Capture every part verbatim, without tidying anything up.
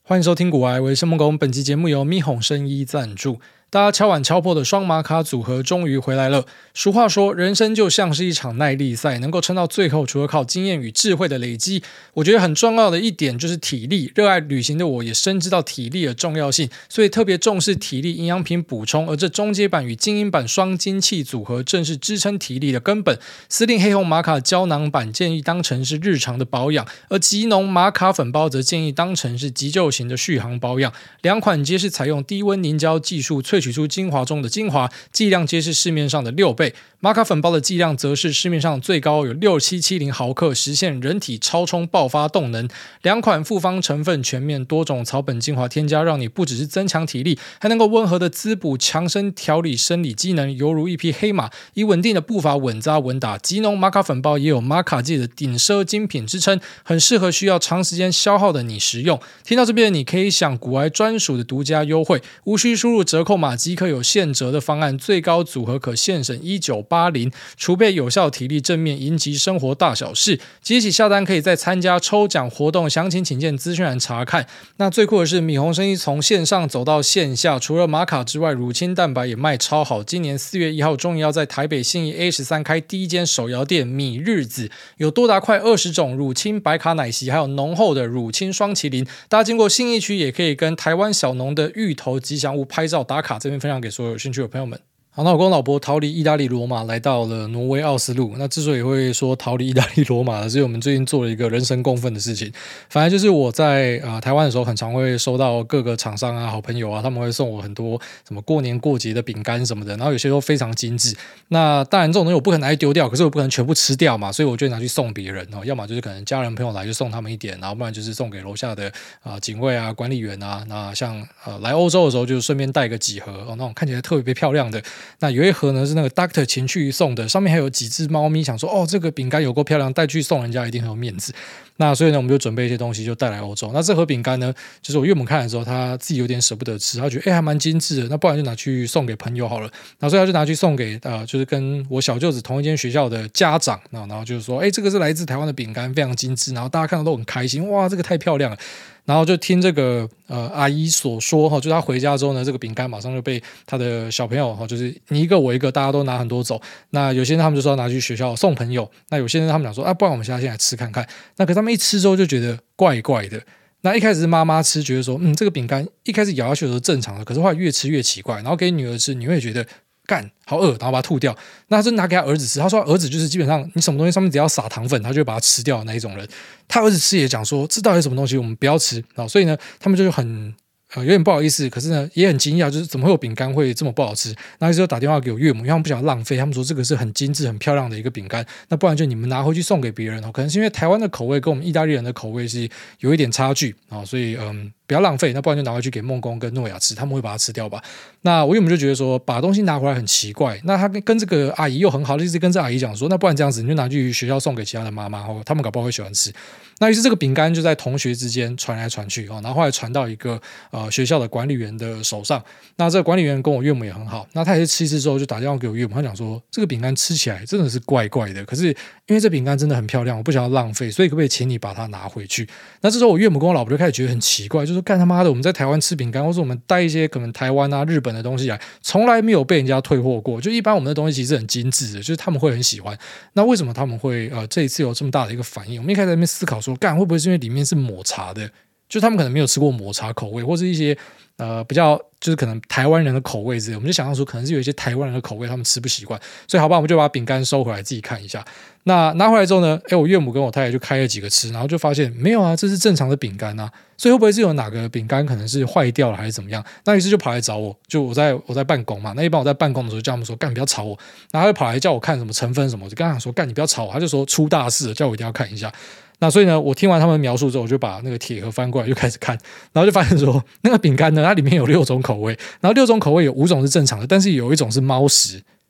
欢迎收听股癌，我是申梦工。本期节目由咪哄生医赞助。大家敲碗敲破的双玛卡组合终于回来了。俗话说，人生就像是一场耐力赛，能够撑到最后，除了靠经验与智慧的累积，我觉得很重要的一点就是体力。热爱旅行的我也深知到体力的重要性，所以特别重视体力营养品补充。而这中阶版与精英版双精气组合，正是支撑体力的根本。司令黑红玛卡胶囊版建议当成是日常的保养，而极浓玛卡粉包则建议当成是急救型的续航保养。两款皆是采用低温凝胶技术萃取出精华中的精华，剂量皆是市面上的六倍。玛卡粉包的剂量则是市面上最高有六千七百七十毫克，实现人体超充爆发动能。两款复方成分全面，多种草本精华添加，让你不只是增强体力，还能够温和的滋补强身调理生理机能，犹如一匹黑马，以稳定的步伐稳扎稳打。极浓玛卡粉包也有玛卡界的顶奢精品之称，很适合需要长时间消耗的你食用。听到这边，你可以享股癌专属的独家优惠，无需输入折扣码即可有现折的方案，最高组合可现省一九八零，储备有效体力，正面迎击生活大小事。即日起下单可以再参加抽奖活动，详情请见资讯栏查看。那最酷的是，米红生意从线上走到线下，除了玛卡之外，乳清蛋白也卖超好。今年四月一号终于要在台北信义 A 十三 开第一间手摇店米日子，有多达快二十种乳清白卡奶昔，还有浓厚的乳清双麒麟。大家经过信义区也可以跟台湾小农的芋头吉祥物拍照打卡，这边分享给所有有兴趣的朋友们。好，那我跟我老婆逃离意大利罗马，来到了挪威奥斯陆。那之所以会说逃离意大利罗马呢，是因为我们最近做了一个人神共愤的事情。反正就是我在、呃、台湾的时候，很常会收到各个厂商啊、好朋友啊，他们会送我很多什么过年过节的饼干什么的，然后有些都非常精致。那当然这种东西我不可能拿去丢掉，可是我不可能全部吃掉嘛，所以我就拿去送别人、哦、要么就是可能家人朋友来就送他们一点，然后不然就是送给楼下的、呃、警卫啊、管理员啊。那像、呃、来欧洲的时候，就顺便带个几盒、哦、那种看起来特别漂亮的。那有一盒呢是那个 Doctor 情趣送的，上面还有几只猫咪，想说哦这个饼干有够漂亮，带去送人家一定很有面子。那所以呢我们就准备一些东西就带来欧洲。那这盒饼干呢，就是我岳母看的时候，他自己有点舍不得吃，他觉得哎还蛮精致的，那不然就拿去送给朋友好了。那所以他就拿去送给呃就是跟我小舅子同一间学校的家长，然后就是说哎这个是来自台湾的饼干，非常精致，然后大家看到都很开心，哇这个太漂亮了。然后就听这个呃阿姨所说哈，就他回家之后呢，这个饼干马上就被他的小朋友哈，就是你一个我一个，大家都拿很多走。那有些人他们就说要拿去学校送朋友，那有些人他们讲说啊，不然我们现在先来吃看看。那可是他们一吃之后就觉得怪怪的。那一开始是妈妈吃，觉得说嗯这个饼干一开始咬下去的时候正常的，可是后来越吃越奇怪。然后给女儿吃，女儿也觉得干好饿，然后把它吐掉。那他就拿给他儿子吃，他说儿子就是基本上你什么东西上面只要撒糖粉，他就会把它吃掉的那一种人。他儿子吃也讲说这到底什么东西我们不要吃。所以呢他们就很呃有点不好意思，可是呢也很惊讶，就是怎么会有饼干会这么不好吃。那就打电话给我岳母，因为他们不想浪费，他们说这个是很精致很漂亮的一个饼干，那不然就你们拿回去送给别人。可能是因为台湾的口味跟我们意大利人的口味是有一点差距，所以嗯不要浪费，那不然就拿回去给梦工跟诺亚吃，他们会把它吃掉吧。那我岳母就觉得说把东西拿回来很奇怪，那他跟跟这个阿姨又很好，一直跟这阿姨讲说那不然这样子你就拿去学校送给其他的妈妈，他们搞不好会喜欢吃。那于是这个饼干就在同学之间传来传去，然后后来传到一个呃学校的管理员的手上。那这个管理员跟我岳母也很好，那他也是吃一次之后就打电话给我岳母，他讲说这个饼干吃起来真的是怪怪的，可是因为这饼干真的很漂亮，我不想要浪费，所以可不可以请你把它拿回去。那这时候我岳母跟我老婆就开始觉得很奇怪，就说干他妈的我们在台湾吃饼干，或者我们带一些可能台湾啊日本的东西来，从来没有被人家退货过，就一般我们的东西其实很精致的，就是他们会很喜欢。那为什么他们会呃这一次有这么大的一个反应？我们一开始在那边思考说干会不会是因为里面是抹茶的，就他们可能没有吃过抹茶口味，或是一些呃比较就是可能台湾人的口味之类，我们就想象说可能是有一些台湾人的口味他们吃不习惯，所以好吧我们就把饼干收回来自己看一下。那拿回来之后呢，诶我岳母跟我太太就开了几个吃，然后就发现没有啊，这是正常的饼干啊，所以会不会是有哪个饼干可能是坏掉了还是怎么样。那于是就跑来找我，就我在我在办公嘛，那一般我在办公的时候叫他们说干你不要吵我，然后他就跑来叫我看什么成分什么，我就跟他讲说干你不要吵我，他就说出大事了，叫我一定要看一下。那所以呢我听完他们描述之后，我就把那个铁盒翻过来就开始看，然后就发现说那个饼干呢它里面有六种口味，然后六种口味有五种是正常的，但是有一种是猫食。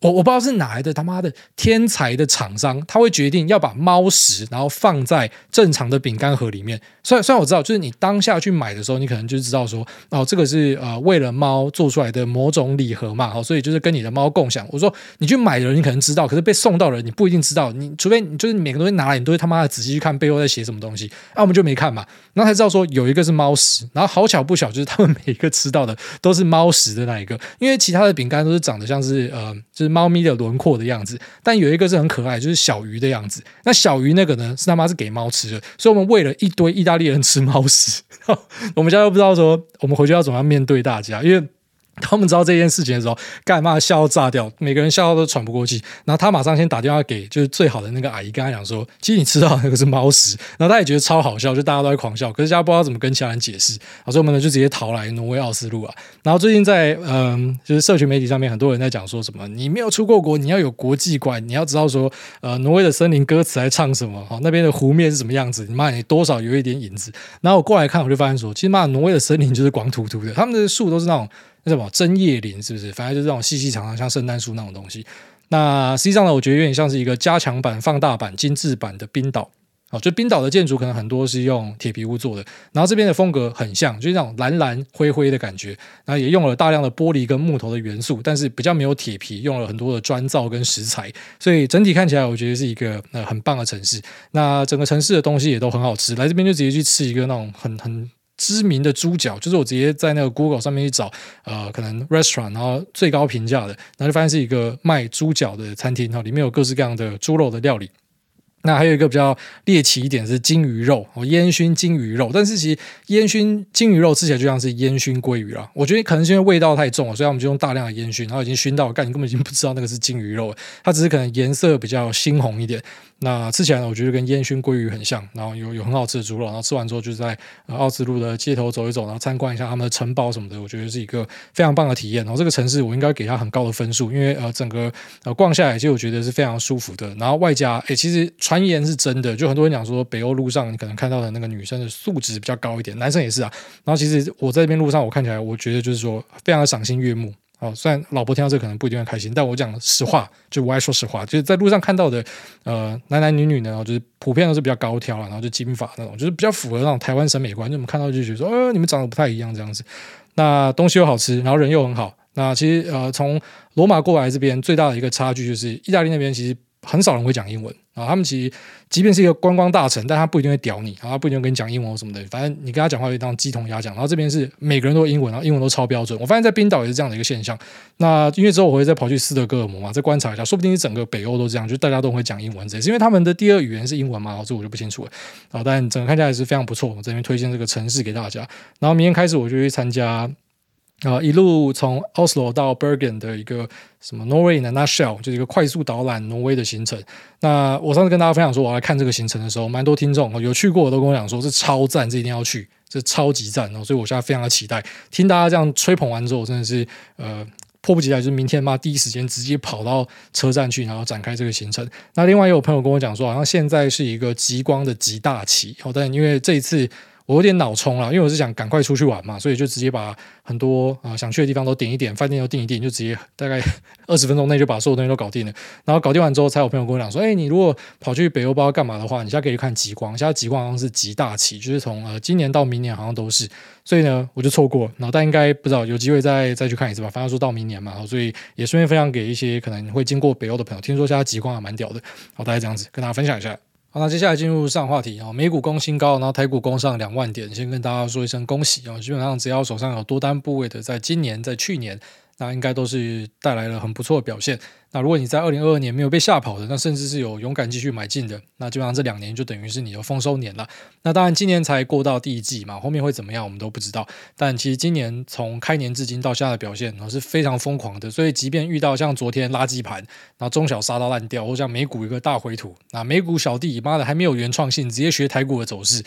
我我不知道是哪来的他妈的天才的厂商，他会决定要把猫食然后放在正常的饼干盒里面。虽然虽然我知道，就是你当下去买的时候，你可能就知道说，哦，这个是呃为了猫做出来的某种礼盒嘛，好，所以就是跟你的猫共享。我说你去买的人你可能知道，可是被送到的人你不一定知道。你除非你就是每个东西拿来，你都会他妈的仔细去看背后在写什么东西。那、啊、我们就没看嘛，然后才知道说有一个是猫食，然后好巧不巧就是他们每一个吃到的都是猫食的那一个，因为其他的饼干都是长得像是呃就是猫咪的轮廓的样子，但有一个是很可爱，就是小鱼的样子。那小鱼那个呢是他妈是给猫吃的，所以我们为了一堆意大利人吃猫食，我们家又不知道说我们回去要怎么样面对大家，因为他们知道这件事情的时候，干嘛笑到炸掉，每个人笑到都喘不过气。然后他马上先打电话给就是最好的那个阿姨，跟他讲说，其实你吃到那个是猫食。然后他也觉得超好笑，就大家都在狂笑，可是大家不知道怎么跟其他人解释，所以我们呢就直接逃来挪威奥斯陆啊。然后最近在嗯，就是社群媒体上面，很多人在讲说什么，你没有出过国，你要有国际观，你要知道说，呃，挪威的森林歌词在唱什么，那边的湖面是什么样子，你妈你多少有一点影子。然后我过来看，我就发现说，其实妈挪威的森林就是光秃秃的，他们的树都是那种。那什么针叶林是不是？反正就是这种细细长长，像圣诞树那种东西。那实际上呢，我觉得有点像是一个加强版、放大版、精致版的冰岛。哦，就冰岛的建筑可能很多是用铁皮屋做的，然后这边的风格很像，就是那种蓝蓝灰灰的感觉。然后也用了大量的玻璃跟木头的元素，但是比较没有铁皮，用了很多的砖造跟石材，所以整体看起来我觉得是一个呃很棒的城市。那整个城市的东西也都很好吃，来这边就直接去吃一个那种很很。知名的猪脚，就是我直接在那个 Google 上面去找，呃，可能 restaurant， 然后最高评价的，然后就发现是一个卖猪脚的餐厅，里面有各式各样的猪肉的料理。那还有一个比较猎奇一点是金鱼肉，哦，烟熏金鱼肉，但是其实烟熏金鱼肉吃起来就像是烟熏鲑鱼啦。我觉得可能是因为味道太重了，所以我们就用大量的烟熏，然后已经熏到干，你根本已经不知道那个是金鱼肉了，它只是可能颜色比较猩红一点。那吃起来呢，我觉得跟烟熏鲑鱼很像，然后有有很好吃的猪肉，然后吃完之后就在、呃、奥斯陆的街头走一走，然后参观一下他们的城堡什么的，我觉得是一个非常棒的体验。然后这个城市我应该给它很高的分数，因为呃整个呃逛下来其实我觉得是非常舒服的。然后外加诶，其实传言是真的，就很多人讲说北欧路上你可能看到的那个女生的素质比较高一点，男生也是啊。然后其实我在这边路上我看起来，我觉得就是说非常的赏心悦目。哦，虽然老婆听到这可能不一定会开心，但我讲实话，就我爱说实话，就是在路上看到的，呃，男男女女呢，就是普遍都是比较高挑啦，然后就金发那种，就是比较符合那种台湾审美观，就我们看到就觉得说，呃，你们长得不太一样这样子。那东西又好吃，然后人又很好。那其实呃，从罗马过来这边最大的一个差距就是，意大利那边其实很少人会讲英文啊。他们其实即便是一个观光大城，但他不一定会屌你，然后他不一定会跟你讲英文或什么的。反正你跟他讲话就当鸡同鸭讲。然后这边是每个人都有英文，然后英文都超标准。我发现在冰岛也是这样的一个现象。那因为之后我会再跑去斯德哥尔摩嘛，再观察一下，说不定是整个北欧都这样，就大家都会讲英文。这也是因为他们的第二语言是英文嘛，这我就不清楚了。啊，但整个看起来是非常不错。我这边推荐这个城市给大家。然后明天开始我就去参加。呃，一路从 Oslo 到 Bergen 的一个什么 Norway in a nutshell， 就是一个快速导览挪威的行程。那我上次跟大家分享说我要来看这个行程的时候，蛮多听众有去过的都跟我讲说这超赞，这一定要去，这超级赞哦！所以我现在非常的期待。听大家这样吹捧完之后，我真的是呃迫不及待，就是明天嘛第一时间直接跑到车站去，然后展开这个行程。那另外也有朋友跟我讲说，好像现在是一个极光的极大期，哦，但因为这一次。我有点脑冲了，因为我是想赶快出去玩嘛，所以就直接把很多啊、呃、想去的地方都点一点，饭店都订一订，就直接大概二十分钟内就把所有东西都搞定了。然后搞定完之后，才有朋友跟我讲说，哎，你如果跑去北欧不知道干嘛的话，你现在可以看极光，现在极光好像是极大期，就是从呃今年到明年好像都是，所以呢我就错过，然后但应该不知道有机会再再去看一次吧，反正说到明年嘛，所以也顺便分享给一些可能会经过北欧的朋友，听说现在极光还蛮屌的，好，大概这样子跟大家分享一下。好，那接下来进入上话题啊，美股攻新高，然后台股攻上两万点，先跟大家说一声恭喜啊！基本上只要手上有多单部位的，在今年、在去年，那应该都是带来了很不错的表现。那如果你在二零二二年没有被吓跑的，那甚至是有勇敢继续买进的，那基本上这两年就等于是你的丰收年了。那当然今年才过到第一季嘛，后面会怎么样我们都不知道。但其实今年从开年至今到现在的表现是非常疯狂的，所以即便遇到像昨天垃圾盘，然后中小杀到烂掉，或像美股一个大回吐，那美股小弟妈的还没有原创性，直接学台股的走势。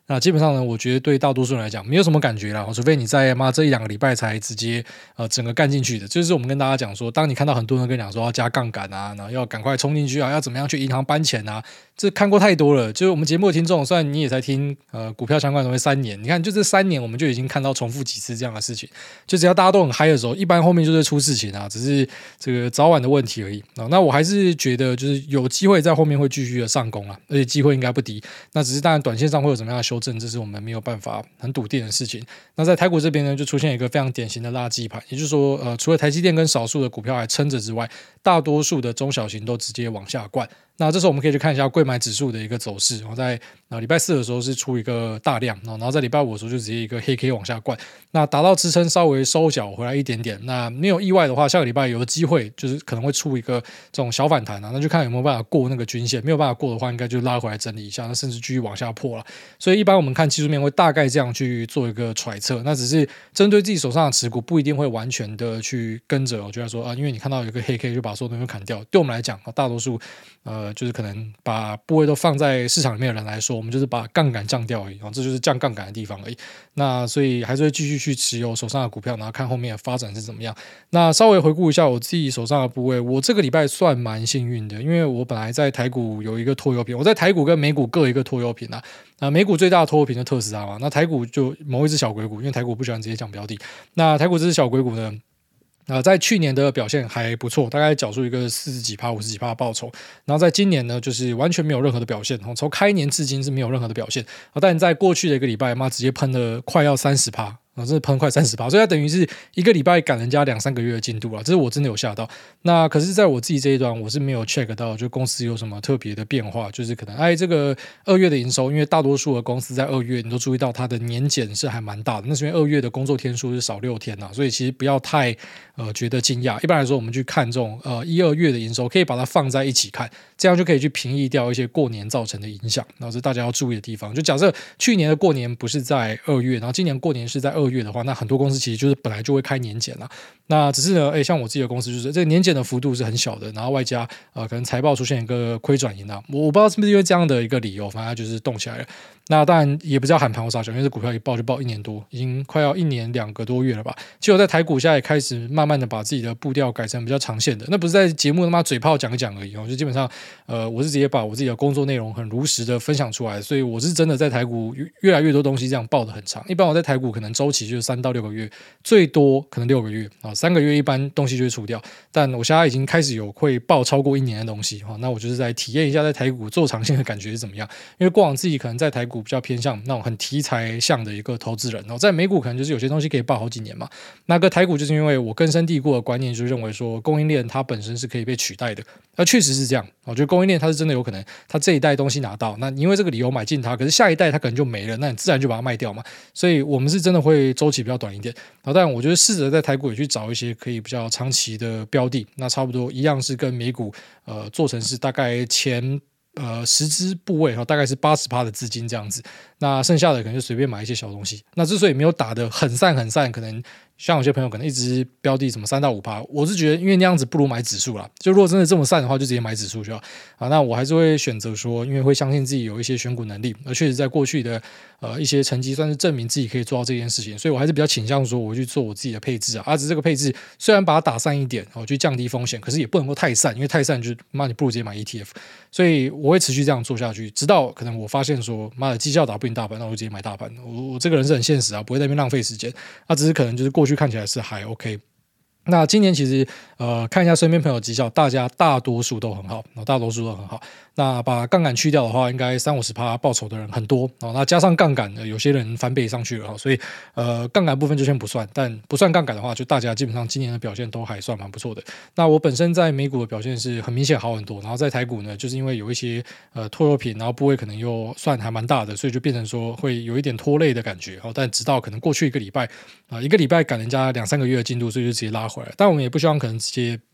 那基本上呢，我觉得对大多数人来讲没有什么感觉啦，除非你在妈这一两个礼拜才直接呃整个干进去的。就是我们跟大家讲说，当你看到很多人跟你讲说要加杠杆啊，然后要赶快冲进去啊，要怎么样去银行搬钱啊，这看过太多了。就是我们节目的听众，虽然你也才听呃股票相关的东西三年，你看就这三年我们就已经看到重复几次这样的事情。就只要大家都很嗨的时候，一般后面就会出事情啊，只是这个早晚的问题而已。那我还是觉得就是有机会在后面会继续的上攻啊，而且机会应该不低。那只是当然短线上会有怎么样的修正，这是我们没有办法很笃定的事情。那在台股这边呢，就出现一个非常典型的垃圾盘，也就是说，呃，除了台积电跟少数的股票还撑着之外，大多数的中小型都直接往下灌。那这时候我们可以去看一下柜买指数的一个走势，然后在呃礼拜四的时候是出一个大量，然后在礼拜五的时候就直接一个黑 K 往下灌，那达到支撑稍微收脚回来一点点，那没有意外的话，下个礼拜有机会就是可能会出一个这种小反弹啊，那就看有没有办法过那个均线，没有办法过的话，应该就拉回来整理一下，那甚至继续往下破了。所以一般我们看技术面会大概这样去做一个揣测，那只是针对自己手上的持股，不一定会完全的去跟着，我觉得说啊，因为你看到有一个黑 K 就把所有东西砍掉，对我们来讲，大多数呃就是可能把部位都放在市场里面的人来说，我们就是把杠杆降掉而已，这就是降杠杆的地方而已。那所以还是会继续去持有手上的股票，然后看后面的发展是怎么样。那稍微回顾一下我自己手上的部位，我这个礼拜算蛮幸运的，因为我本来在台股有一个拖油瓶，我在台股跟美股各一个拖油瓶啊。那美股最大的拖油瓶就特斯拉嘛，那台股就某一只小鬼股，因为台股不喜欢直接讲标的。那台股这只小鬼股呢？呃，在去年的表现还不错，大概缴出一个四十几趴、五十几趴的报酬。然后在今年呢，就是完全没有任何的表现，从开年至今是没有任何的表现。但在过去的一个礼拜，妈直接喷了快要三十趴。啊，这喷快三十趴，所以它等于是一个礼拜赶人家两三个月的进度了，这是我真的有吓到。那可是在我自己这一段，我是没有 check 到，就公司有什么特别的变化，就是可能哎，这个二月的营收，因为大多数的公司在二月，你都注意到它的年减是还蛮大的，那是因为二月的工作天数是少六天啊，所以其实不要太呃觉得惊讶。一般来说，我们去看这种呃一二月的营收，可以把它放在一起看，这样就可以去平抑掉一些过年造成的影响。然后是大家要注意的地方。就假设去年的过年不是在二月，然后今年过年是在二月的话，那很多公司其实就是本来就会开年检啦。那只是呢，诶，像我自己的公司就是这个年检的幅度是很小的，然后外加呃可能财报出现一个亏转盈啊，我我不知道是不是因为这样的一个理由，反正就是动起来了。那当然也不叫喊盘或杀小，因为这股票一报就报一年多，已经快要一年两个多月了吧。其实我在台股现在也开始慢慢的把自己的步调改成比较长线的，那不是在节目他妈嘴炮讲一讲而已哦，就基本上呃我是直接把我自己的工作内容很如实的分享出来，所以我是真的在台股越来越多东西这样报的很长。一般我在台股可能周期就是三到六个月，最多可能六个月啊，三个月一般东西就会除掉。但我现在已经开始有会报超过一年的东西哈，那我就是在体验一下在台股做长线的感觉是怎么样。因为过往自己可能在台股比较偏向那种很题材向的一个投资人，然后在美股可能就是有些东西可以报好几年嘛。那个台股就是因为我根深蒂固的观念就认为说供应链它本身是可以被取代的，那确实是这样。我觉得供应链它是真的有可能，它这一代东西拿到，那你因为这个理由买进它，可是下一代它可能就没了，那你自然就把它卖掉嘛。所以我们是真的会周期比较短一点。然后当然我觉得试着在台股也去找一些可以比较长期的标的，那差不多一样是跟美股呃做成是大概前呃十支部位大概是 百分之八十 的资金这样子，那剩下的可能就随便买一些小东西。那之所以没有打得很散很散，可能像有些朋友可能一直标的什么三到五趴，我是觉得因为那样子不如买指数啦。就如果真的这么散的话，就直接买指数就好啊。那我还是会选择说，因为会相信自己有一些选股能力，而确实在过去的呃一些成绩算是证明自己可以做到这件事情，所以我还是比较倾向说我去做我自己的配置啊。啊，只是这个配置虽然把它打散一点，我去降低风险，可是也不能够太散，因为太散就妈你不如直接买 E T F。所以我会持续这样做下去，直到可能我发现说妈的绩效打不赢大盘，那我就直接买大盘。我我这个人是很现实啊，不会在那边浪费时间。啊，只是可能就是过去看起来是还 OK。那今年其实呃看一下身边朋友绩效，大家大多数都很好，大多数都很好。那把杠杆去掉的话，应该三五十趴报酬的人很多哦。那加上杠杆，有些人翻倍上去了，所以呃杠杆部分就先不算。但不算杠杆的话，就大家基本上今年的表现都还算蛮不错的。那我本身在美股的表现是很明显好很多，然后在台股呢，就是因为有一些呃拖油品，然后部位可能又算还蛮大的，所以就变成说会有一点拖累的感觉。但直到可能过去一个礼拜啊、呃，一个礼拜赶人家两三个月的进度，所以就直接拉回来。但我们也不希望可能直接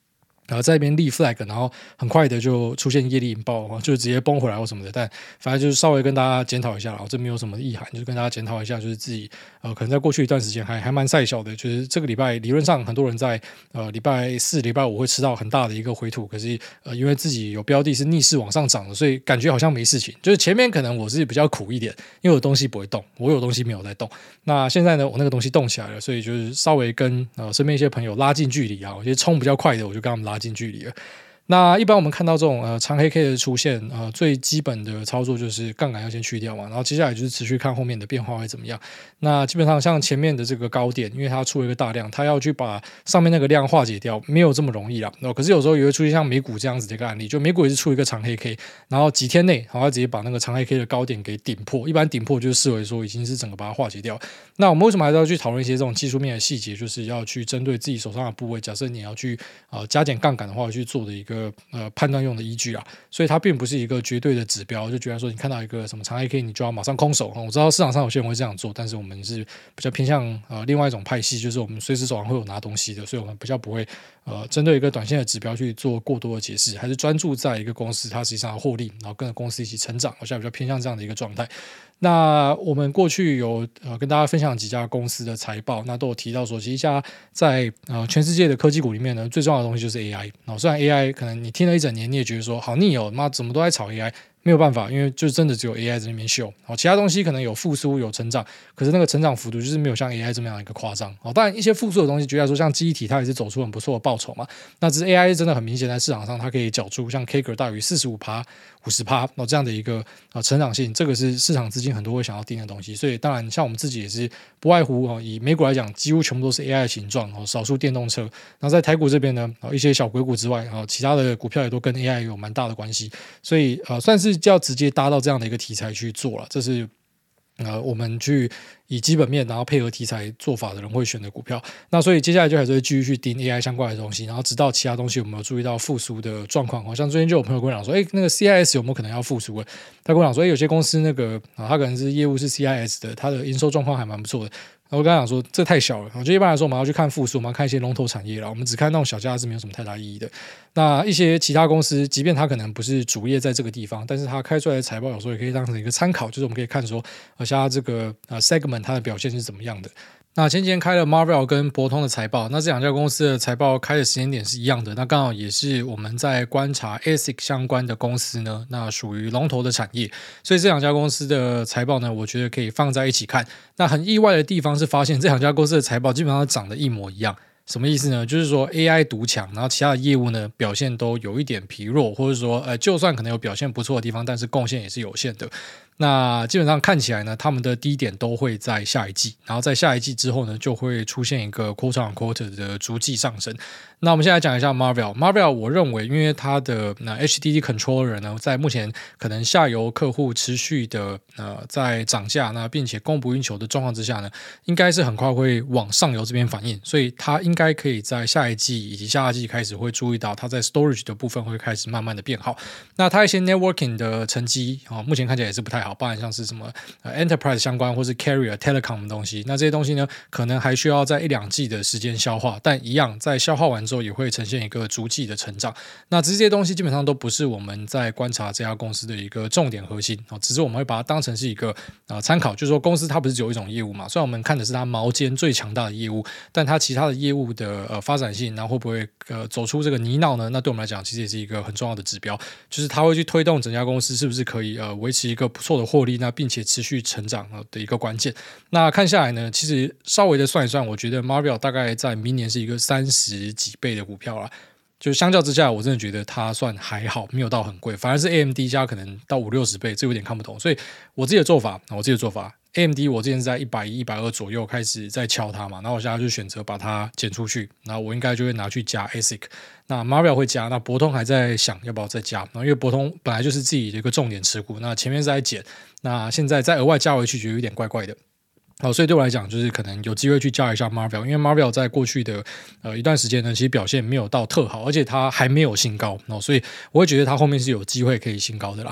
呃，在那边立 flag， 然后很快的就出现业力引爆，就直接崩回来或什么的。但反正就是稍微跟大家检讨一下啦，这没有什么意涵，就是跟大家检讨一下，就是自己呃，可能在过去一段时间还还蛮赛小的，就是这个礼拜理论上很多人在呃礼拜四、礼拜五会吃到很大的一个回吐，可是呃因为自己有标的是逆势往上涨的，所以感觉好像没事情。就是前面可能我是比较苦一点，因为我的东西不会动，我有东西没有在动。那现在呢，我那个东西动起来了，所以就是稍微跟呃身边一些朋友拉近距离啊，我觉得冲比较快的，我就跟他们拉近距离了。那一般我们看到这种呃长黑 K 的出现，呃最基本的操作就是杠杆要先去掉嘛，然后接下来就是持续看后面的变化会怎么样。那基本上像前面的这个高点，因为它出了一个大量，它要去把上面那个量化解掉，没有这么容易啦。可是有时候也会出现像美股这样子的一个案例，就美股也是出一个长黑 K， 然后几天内，然后它直接把那个长黑 K 的高点给顶破。一般顶破就是视为说已经是整个把它化解掉。那我们为什么还是要去讨论一些这种技术面的细节？就是要去针对自己手上的部位，假设你要去呃加减杠杆的话，去做的一个呃判断用的依据啦。所以它并不是一个绝对的指标，就觉得说你看到一个什么长黑 K， 你就要马上空手。我知道市场上有些人会这样做，但是我们是比较偏向呃另外一种派系，就是我们随时手上会有拿东西的，所以我们比较不会呃针对一个短线的指标去做过多的解释，还是专注在一个公司它实际上的获利，然后跟着公司一起成长，我现在比较偏向这样的一个状态。那我们过去有呃跟大家分享几家公司的财报，那都有提到说，其实现在在呃全世界的科技股里面呢，最重要的东西就是 A I。哦，虽然 A I 可能你听了一整年，你也觉得说好腻哦，妈怎么都在炒 A I。没有办法，因为就真的只有 A I 在那边秀，哦，其他东西可能有复苏有成长，可是那个成长幅度就是没有像 A I 这么样一个夸张。哦，当然一些复苏的东西，举例来说像记忆体，它也是走出很不错的报酬嘛。那只是 A I 真的很明显在市场上，它可以缴出像 K 个大于 百分之四十五、百分之五十 哦这样的一个呃成长性，这个是市场资金很多会想要盯的东西。所以当然像我们自己也是不外乎哦，以美股来讲，几乎全部都是 A I 的形状哦，少数电动车。然后在台股这边呢，哦一些小鬼股之外，哦其他的股票也都跟 A I 有蛮大的关系。所以呃算是要直接搭到这样的一个题材去做了，这是呃我们去以基本面然后配合题材做法的人会选的股票。那所以接下来就还是会继续去盯 A I 相关的东西，然后直到其他东西有没有注意到复苏的状况。好像最近就有朋友跟我讲说，哎，那个 C I S 有没有可能要复苏了？他跟我讲说，哎，有些公司那个啊，他可能是业务是 C I S 的，他的营收状况还蛮不错的。我跟他讲说，这太小了。我觉得一般来说，我们要去看复苏，我们要看一些龙头产业了。我们只看那种小家是没有什么太大意义的。那一些其他公司，即便它可能不是主业在这个地方，但是它开出来的财报有时候也可以当成一个参考，就是我们可以看说，呃，像它这个呃 segment 它的表现是怎么样的。那前几天开了 Marvell 跟博通的财报，那这两家公司的财报开的时间点是一样的，那刚好也是我们在观察 A S I C 相关的公司呢，那属于龙头的产业，所以这两家公司的财报呢，我觉得可以放在一起看。那很意外的地方是发现这两家公司的财报基本上长得一模一样。什么意思呢？就是说 A I 独强，然后其他的业务呢表现都有一点疲弱，或者说呃，就算可能有表现不错的地方，但是贡献也是有限的。那基本上看起来呢，他们的低点都会在下一季，然后在下一季之后呢，就会出现一个 quarter on quarter 的逐季上升。那我们现在讲一下 Marvell。Marvell 我认为，因为它的那 H D D controller 呢，在目前可能下游客户持续的呃在涨价，那并且供不应求的状况之下呢，应该是很快会往上游这边反应，所以它应该可以在下一季以及下季开始会注意到它在 storage 的部分会开始慢慢的变好。那它一些 networking 的成绩啊、哦，目前看起来也是不太好，包含像是什么、呃、enterprise 相关或是 carrier telecom 的东西，那这些东西呢，可能还需要在一两季的时间消化，但一样在消化完之后也会呈现一个逐季的成长。那这些东西基本上都不是我们在观察这家公司的一个重点核心、哦、只是我们会把它当成是一个、呃、参考，就是说公司它不是只有一种业务嘛，虽然我们看的是它毛尖最强大的业务，但它其他的业务的、呃、发展性，然后会不会、呃、走出这个泥淖呢？那对我们来讲其实也是一个很重要的指标，就是它会去推动整家公司是不是可以、呃、维持一个不错的获利，那并且持续成长的一个关键。那看下来呢，其实稍微的算一算，我觉得 Marvell 大概在明年是一个三十几倍的股票啦，就相较之下，我真的觉得它算还好，没有到很贵，反而是 A M D 加可能到五六十倍，这有点看不懂。所以我自己的做法，我自己的做法 ，A M D 我之前是在一百一、一百二左右开始在敲它嘛，然后我现在就选择把它减出去，然后我应该就会拿去加 A S I C。那 Marvell 会加，那博通还在想要不要再加，然后因为博通本来就是自己的一个重点持股，那前面是在减，那现在再额外加回去，觉得有点怪怪的。好，所以对我来讲，就是可能有机会去加一下 Marvell， 因为 Marvell 在过去的呃一段时间呢，其实表现没有到特好，而且它还没有新高，哦，所以我会觉得它后面是有机会可以新高的啦。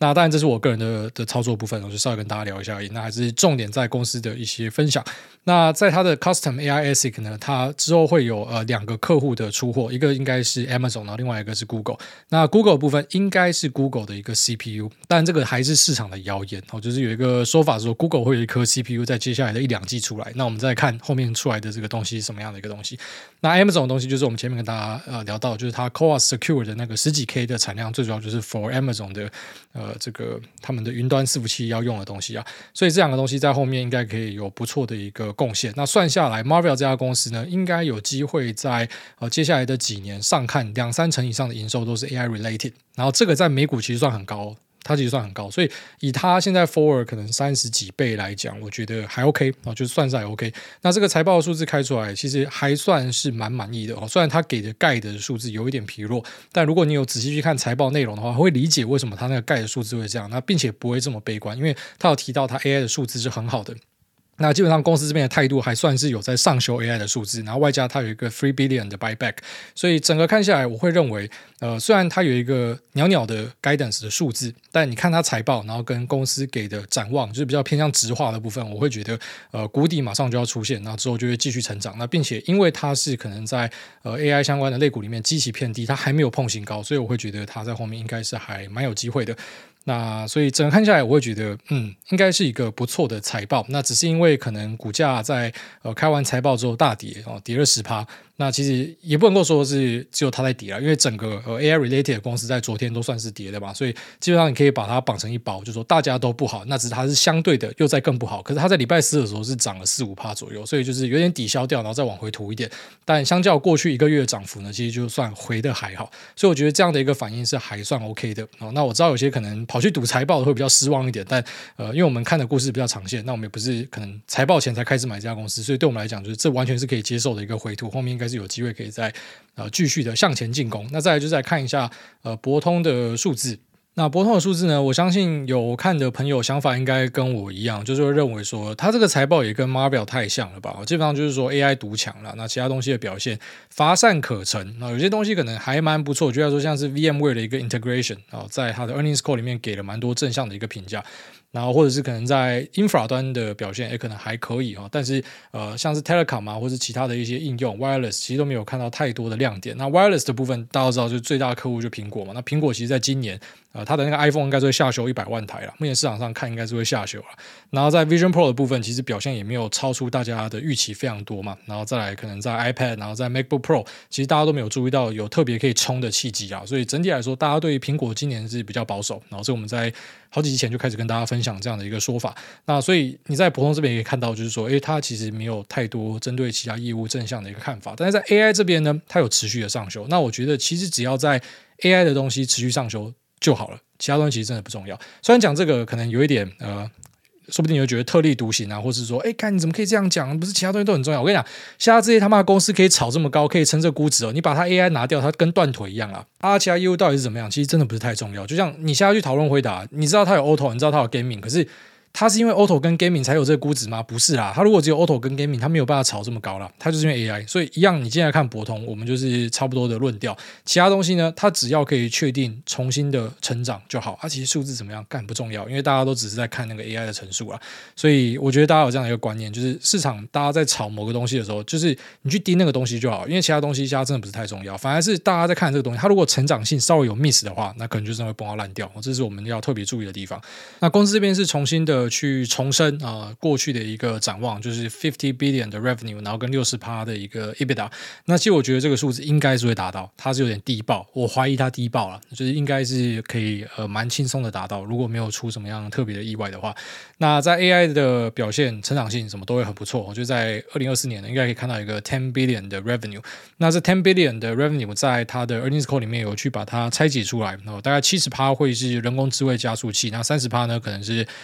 那当然这是我个人的的操作部分，我就稍微跟大家聊一下而已。那还是重点在公司的一些分享。那在它的 Custom A I A S I C 呢，它之后会有呃两个客户的出货，一个应该是 Amazon， 然后另外一个是 Google。那 Google 的部分应该是 Google 的一个 C P U， 但这个还是市场的谣言哦，就是有一个说法说 Google 会有一颗 C P U 在接下来的一两季出来。那我们再看后面出来的这个东西是什么样的一个东西。那 Amazon 的东西就是我们前面跟大家呃聊到，就是它 Core Secure 的那个十几 K 的产量，最主要就是 for Amazon 的呃这个他们的云端伺服器要用的东西啊，所以这两个东西在后面应该可以有不错的一个贡献。那算下来 Marvell 这家公司呢，应该有机会在呃接下来的几年上看两三成以上的营收都是 A I related， 然后这个在美股其实算很高哦，它其实算很高，所以以它现在 forward 可能三十几倍来讲，我觉得还 OK 啊，就算是还 OK。那这个财报的数字开出来，其实还算是蛮满意的哦。虽然它给的盖的数字有一点疲弱，但如果你有仔细去看财报内容的话，会理解为什么它那个盖的数字会这样，那并且不会这么悲观，因为它有提到它 A I 的数字是很好的。那基本上公司这边的态度还算是有在上修 A I 的数字，然后外加它有一个三 billion 的 buyback， 所以整个看下来，我会认为，呃，虽然它有一个袅袅的 guidance 的数字，但你看它财报，然后跟公司给的展望，就是比较偏向直化的部分，我会觉得，呃，谷底马上就要出现，那之后就会继续成长。那并且因为它是可能在呃 A I 相关的类股里面基期偏低，它还没有碰新高，所以我会觉得它在后面应该是还蛮有机会的。那所以整个看下来，我会觉得，嗯，应该是一个不错的财报。那只是因为可能股价在呃开完财报之后大跌哦，跌了 百分之十。那其实也不能够说是只有它在跌啦，因为整个呃 A I related 的公司在昨天都算是跌的嘛，所以基本上你可以把它绑成一包，就是说大家都不好，那只是它是相对的又在更不好。可是它在礼拜四的时候是涨了 百分之四五 左右，所以就是有点抵消掉，然后再往回吐一点。但相较过去一个月的涨幅呢，其实就算回的还好，所以我觉得这样的一个反应是还算 OK 的。哦，那我知道有些可能跑去赌财报的会比较失望一点，但呃，因为我们看的故事比较长线，那我们也不是可能财报前才开始买这家公司，所以对我们来讲，就是这完全是可以接受的一个回吐，后面应该是有机会可以再呃继续的向前进攻。那再来就是来看一下呃博通的数字。那博通的数字呢，我相信有看的朋友想法应该跟我一样，就是会认为说它这个财报也跟 Marvell 太像了吧，基本上就是说 A I 独强了，那其他东西的表现乏善可陈。那有些东西可能还蛮不错，我觉得说像是 VMware 的一个 integration 啊，在它的 earnings call 里面给了蛮多正向的一个评价。然后或者是可能在 infra 端的表现也可能还可以，但是呃像是 telecom 啊或是其他的一些应用 wireless 其实都没有看到太多的亮点。那 wireless 的部分大家都知道就是最大的客户就苹果嘛，那苹果其实在今年呃它的那个 iPhone 应该是会下修一百万台啦，目前市场上看应该是会下修啦。然后在 Vision Pro 的部分其实表现也没有超出大家的预期非常多嘛，然后再来可能在 iPad 然后在 MacBook Pro 其实大家都没有注意到有特别可以冲的契机啊，所以整体来说大家对于苹果今年是比较保守，然后这我们在好几集前就开始跟大家分享这样的一个说法。那所以你在博通这边也可以看到，就是说，诶，它其实没有太多针对其他业务正向的一个看法。但是在 A I 这边呢，它有持续的上修。那我觉得其实只要在 A I 的东西持续上修就好了，其他东西其实真的不重要。虽然讲这个可能有一点呃。说不定你会觉得特立独行啊，或是说，哎，看你怎么可以这样讲？不是其他东西都很重要？我跟你讲，现在这些他妈的公司可以炒这么高，可以撑这估值哦，你把它 A I 拿掉，它跟断腿一样啊！啊，其他业务到底是怎么样？其实真的不是太重要。就像你现在去讨论辉达，你知道它有 Auto， 你知道它有 Gaming， 可是它是因为 Auto 跟 Gaming 才有这个估值吗？不是啦，它如果只有 Auto 跟 Gaming， 它没有办法炒这么高啦，它就是因为 A I。所以一样，你现在看博通，我们就是差不多的论调。其他东西呢，它只要可以确定重新的成长就好。它、啊、其实数字怎么样干不重要，因为大家都只是在看那个 A I 的陈述啦。所以我觉得大家有这样的一个观念，就是市场大家在炒某个东西的时候，就是你去盯那个东西就好，因为其他东西现在真的不是太重要。反而是大家在看这个东西，它如果成长性稍微有 miss 的话，那可能就真的会崩到烂掉。这是我们要特别注意的地方。那公司这边是重新的去重申。呃，过去的一个展望就是 五十 billion 的 revenue， 然后跟 百分之六十 的一个 EBITDA。那其实我觉得这个数字应该是会达到，它是有点低报，我怀疑它低报了，就是应该是可以呃蛮轻松的达到，如果没有出什么样特别的意外的话。那在 A I 的表现、成长性什么都会很不错，我觉得在二零二四年呢，应该可以看到一个十 billion 的 revenue。那这十 billion 的 revenue 在它的 earnings call 里面有去把它拆解出来，然后大概 百分之七十 会是人工智慧加速器，那 百分之三十 呢可能是呃 router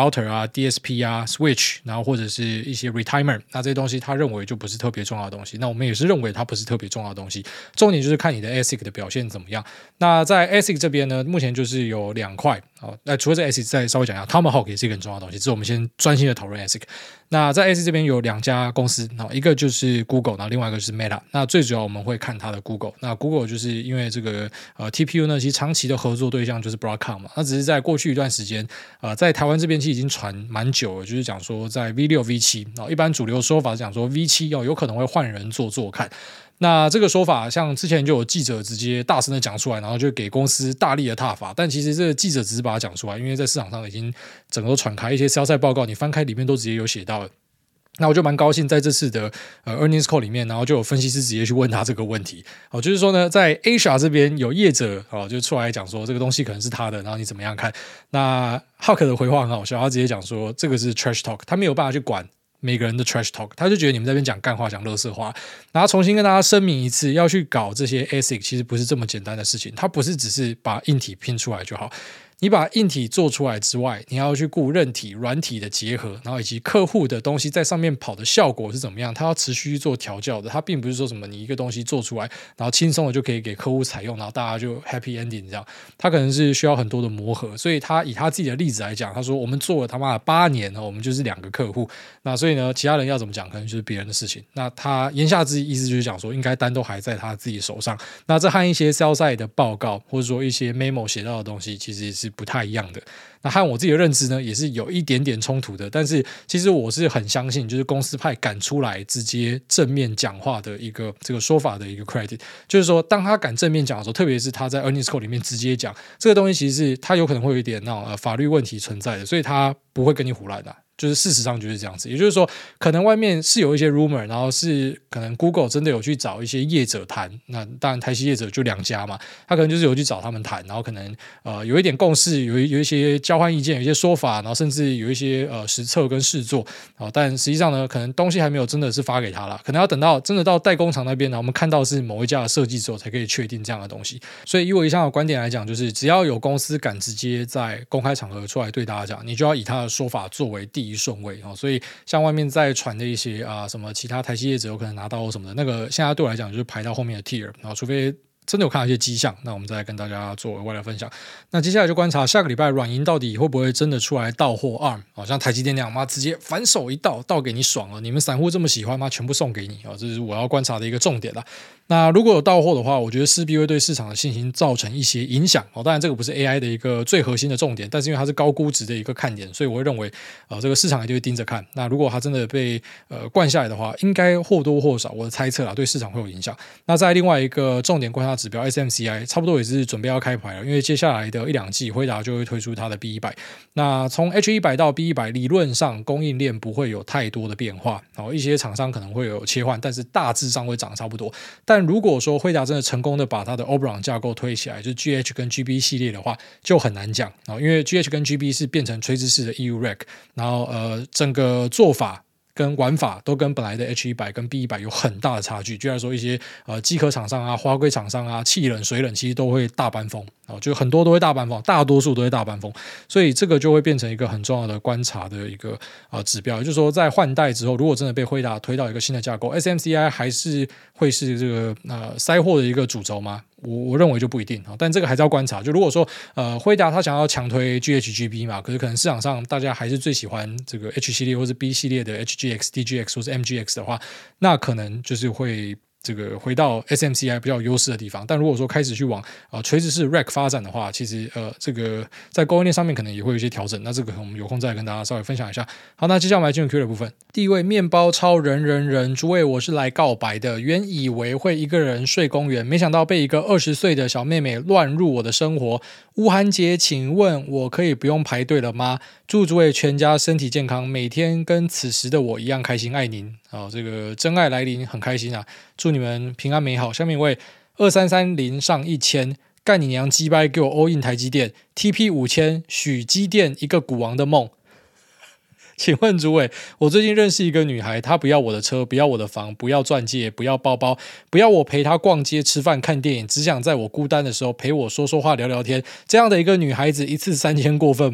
router 啊、D S P 啊、switch， 然后或者是一些 retimer， 那这些东西他认为就不是特别重要的东西。那我们也是认为它不是特别重要的东西。重点就是看你的 A S I C 的表现怎么样。那在 A S I C 这边呢，目前就是有两块哦。那除了这 A S I C， 再稍微讲一下 Tomahawk 也是一个很重要的东西。这是我们先专心的讨论 A S I C。那在 A S I C 这边有两家公司，一个就是 Google， 然后另外一个就是 Meta。那最主要我们会看它的 Google。那 Google 就是因为这个呃 T P U 呢，其实长期的合作对象就是 Broadcom 嘛。那只是在过去一段时间，呃，在台湾这边其实已经传蛮久了，就是讲说在 V 六 V 七，哦，一般主流说法是讲说 V 七哦有可能会换人做做看。那这个说法，像之前就有记者直接大声的讲出来，然后就给公司大力的挞伐。但其实这个记者只是把它讲出来，因为在市场上已经整个都传开，一些销售报告你翻开里面都直接有写到了。那我就蛮高兴，在这次的呃 earnings call 里面，然后就有分析师直接去问他这个问题。哦，就是说呢，在 Asia 这边有业者哦，就出来讲说这个东西可能是他的，然后你怎么样看？那 Hawk 的回话很好笑，他直接讲说这个是 trash talk， 他没有办法去管每个人的 trash talk， 他就觉得你们在这边讲干话、讲垃圾话，然后重新跟大家声明一次，要去搞这些 A S I C 其实不是这么简单的事情，它不是只是把硬体拼出来就好。你把硬体做出来之外，你要去顾韧体、软体的结合，然后以及客户的东西在上面跑的效果是怎么样，它要持续做调教的。它并不是说什么你一个东西做出来，然后轻松的就可以给客户采用，然后大家就 happy ending 这样。它可能是需要很多的磨合，所以他以他自己的例子来讲，他说我们做了他妈的八年，我们就是两个客户。那所以呢，其他人要怎么讲，可能就是别人的事情。那他言下之意思就是讲说，应该单都还在他自己手上。那这和一些 sell side 的报告或者说一些 memo 写到的东西，其实是不太一样的。那和我自己的认知呢，也是有一点点冲突的。但是其实我是很相信，就是公司派敢出来直接正面讲话的一个这个说法的一个 credit， 就是说当他敢正面讲的时候，特别是他在 earnings call 里面直接讲这个东西，其实是他有可能会有一点那种、呃、法律问题存在的，所以他不会跟你胡乱的。就是事实上就是这样子，也就是说，可能外面是有一些 rumor， 然后是可能 Google 真的有去找一些业者谈，那当然台系业者就两家嘛，他可能就是有去找他们谈，然后可能呃有一点共识，有有一些交换意见，有一些说法，然后甚至有一些呃实测跟试做，哦，但实际上呢，可能东西还没有真的是发给他了，可能要等到真的到代工厂那边呢，我们看到是某一家的设计之后，才可以确定这样的东西。所以以我以上的观点来讲，就是只要有公司敢直接在公开场合出来对大家讲，你就要以他的说法作为第一顺位。所以像外面在传的一些啊什么其他台系业者有可能拿到什么的那个，现在对我来讲就是排到后面的 tier， 然后除非真的有看到一些迹象，那我们再来跟大家做额外的分享。那接下来就观察下个礼拜软银到底会不会真的出来到货 A R M， 好像台积电那样嘛，直接反手一倒，倒给你爽了，你们散户这么喜欢吗？全部送给你啊，这是我要观察的一个重点啦。那如果有到货的话，我觉得势必会对市场的信心造成一些影响。哦，当然这个不是 A I 的一个最核心的重点，但是因为它是高估值的一个看点，所以我会认为呃这个市场一定会盯着看。那如果它真的被呃灌下来的话，应该或多或少我的猜测啦，对市场会有影响。那在另外一个重点观察指标 S M C I 差不多也是准备要开牌了，因为接下来的一两季辉达就会推出它的 B 一百。那从 H 一百 到 B 一百，理论上供应链不会有太多的变化，然后一些厂商可能会有切换，但是大致上会长差不多。但如果说辉达真的成功的把它的 Oberon 架构推起来，就是 G H 跟 G B 系列的话，就很难讲，因为 G H 跟 G B 是变成垂直式的 E U Rack， 然后呃整个做法跟玩法都跟本来的 H 一百 跟 B 一百 有很大的差距。居然说一些呃机壳厂商啊、滑轨厂商啊、气冷、水冷其实都会大搬风，哦，就很多都会大搬风，大多数都会大搬风，所以这个就会变成一个很重要的观察的一个呃指标。也就是说，在换代之后，如果真的被辉达推到一个新的架构 ，S M C I 还是会是这个呃塞货的一个主轴吗？我我认为就不一定，但这个还是要观察。就如果说呃辉达他想要强推 G H G B 嘛，可是可能市场上大家还是最喜欢这个 H 系列或是 B 系列的 H G X、D G X 或是 M G X 的话，那可能就是会这个回到 S M C I 比较有优势的地方。但如果说开始去往呃垂直式 Rack 发展的话，其实呃这个在供应链上面可能也会有一些调整。那这个我们有空再跟大家稍微分享一下。好，那接下来我们来进入 Q 的部分。第一位面包超人人人，诸位我是来告白的。原以为会一个人睡公园，没想到被一个二十岁的小妹妹乱入我的生活。吴涵姐，请问我可以不用排队了吗？祝诸位全家身体健康，每天跟此时的我一样开心，爱您。哦，这个真爱来临，很开心啊！祝你们平安美好。下面一位二三三零上一千，干你娘鸡掰，给我 all in 台积电 T P 五千，许积电一个股王的梦。请问诸位，我最近认识一个女孩，她不要我的车，不要我的房，不要钻戒，不要包包，不要我陪她逛街、吃饭、看电影，只想在我孤单的时候陪我说说话、聊聊天。这样的一个女孩子，一次三千过分吗？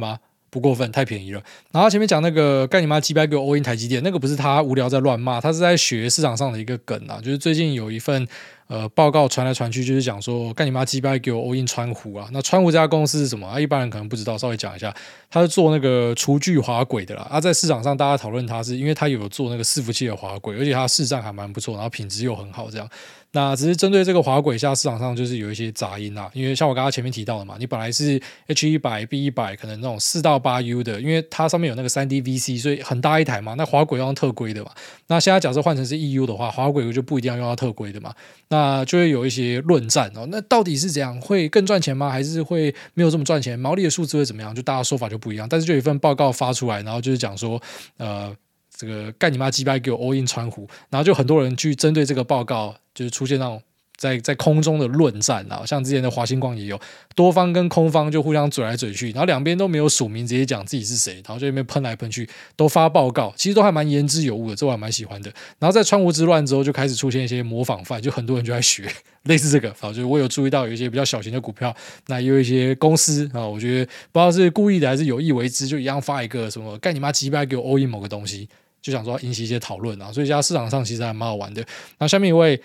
不过分，太便宜了。然后他前面讲那个干你妈鸡掰给我 all in 台积电，那个不是他无聊在乱骂，他是在学市场上的一个梗啊，就是最近有一份呃报告传来传去，就是讲说干你妈鸡掰给我 all in 川湖啊。那川湖这家公司是什么啊？一般人可能不知道，稍微讲一下，他是做那个厨具滑轨的啦。啊，在市场上大家讨论他是因为他有做那个伺服器的滑轨，而且他市占还蛮不错，然后品质又很好，这样。那只是针对这个滑轨下市场上就是有一些杂音啊，因为像我刚刚前面提到的嘛，你本来是 H 一百 B 一百 可能那种四到八 U 的，因为它上面有那个 三 D V C， 所以很大一台嘛，那滑轨要用特规的嘛。那现在假设换成是 E U 的话，滑轨就不一定要用到特规的嘛，那就会有一些论战哦。那到底是怎样，会更赚钱吗？还是会没有这么赚钱？毛利的数字会怎么样？就大家说法就不一样。但是就有一份报告发出来，然后就是讲说，呃。这个干你妈鸡掰给我 all in 川湖，然后就很多人去针对这个报告，就是出现那种在在空中的论战啊，像之前的华星光也有，多方跟空方就互相嘴来嘴去，然后两边都没有署名，直接讲自己是谁，然后就那边喷来喷去，都发报告，其实都还蛮言之有物的，这我还蛮喜欢的。然后在川湖之乱之后，就开始出现一些模仿犯，就很多人就在学类似这个，好，就是我有注意到有一些比较小型的股票，那也有一些公司啊，我觉得不知道是故意的还是有意为之，就一样发一个什么干你妈鸡掰给我 all in 某个东西。就想说引起一些讨论啊，所以现在市场上其实还蛮好玩的。那下面一位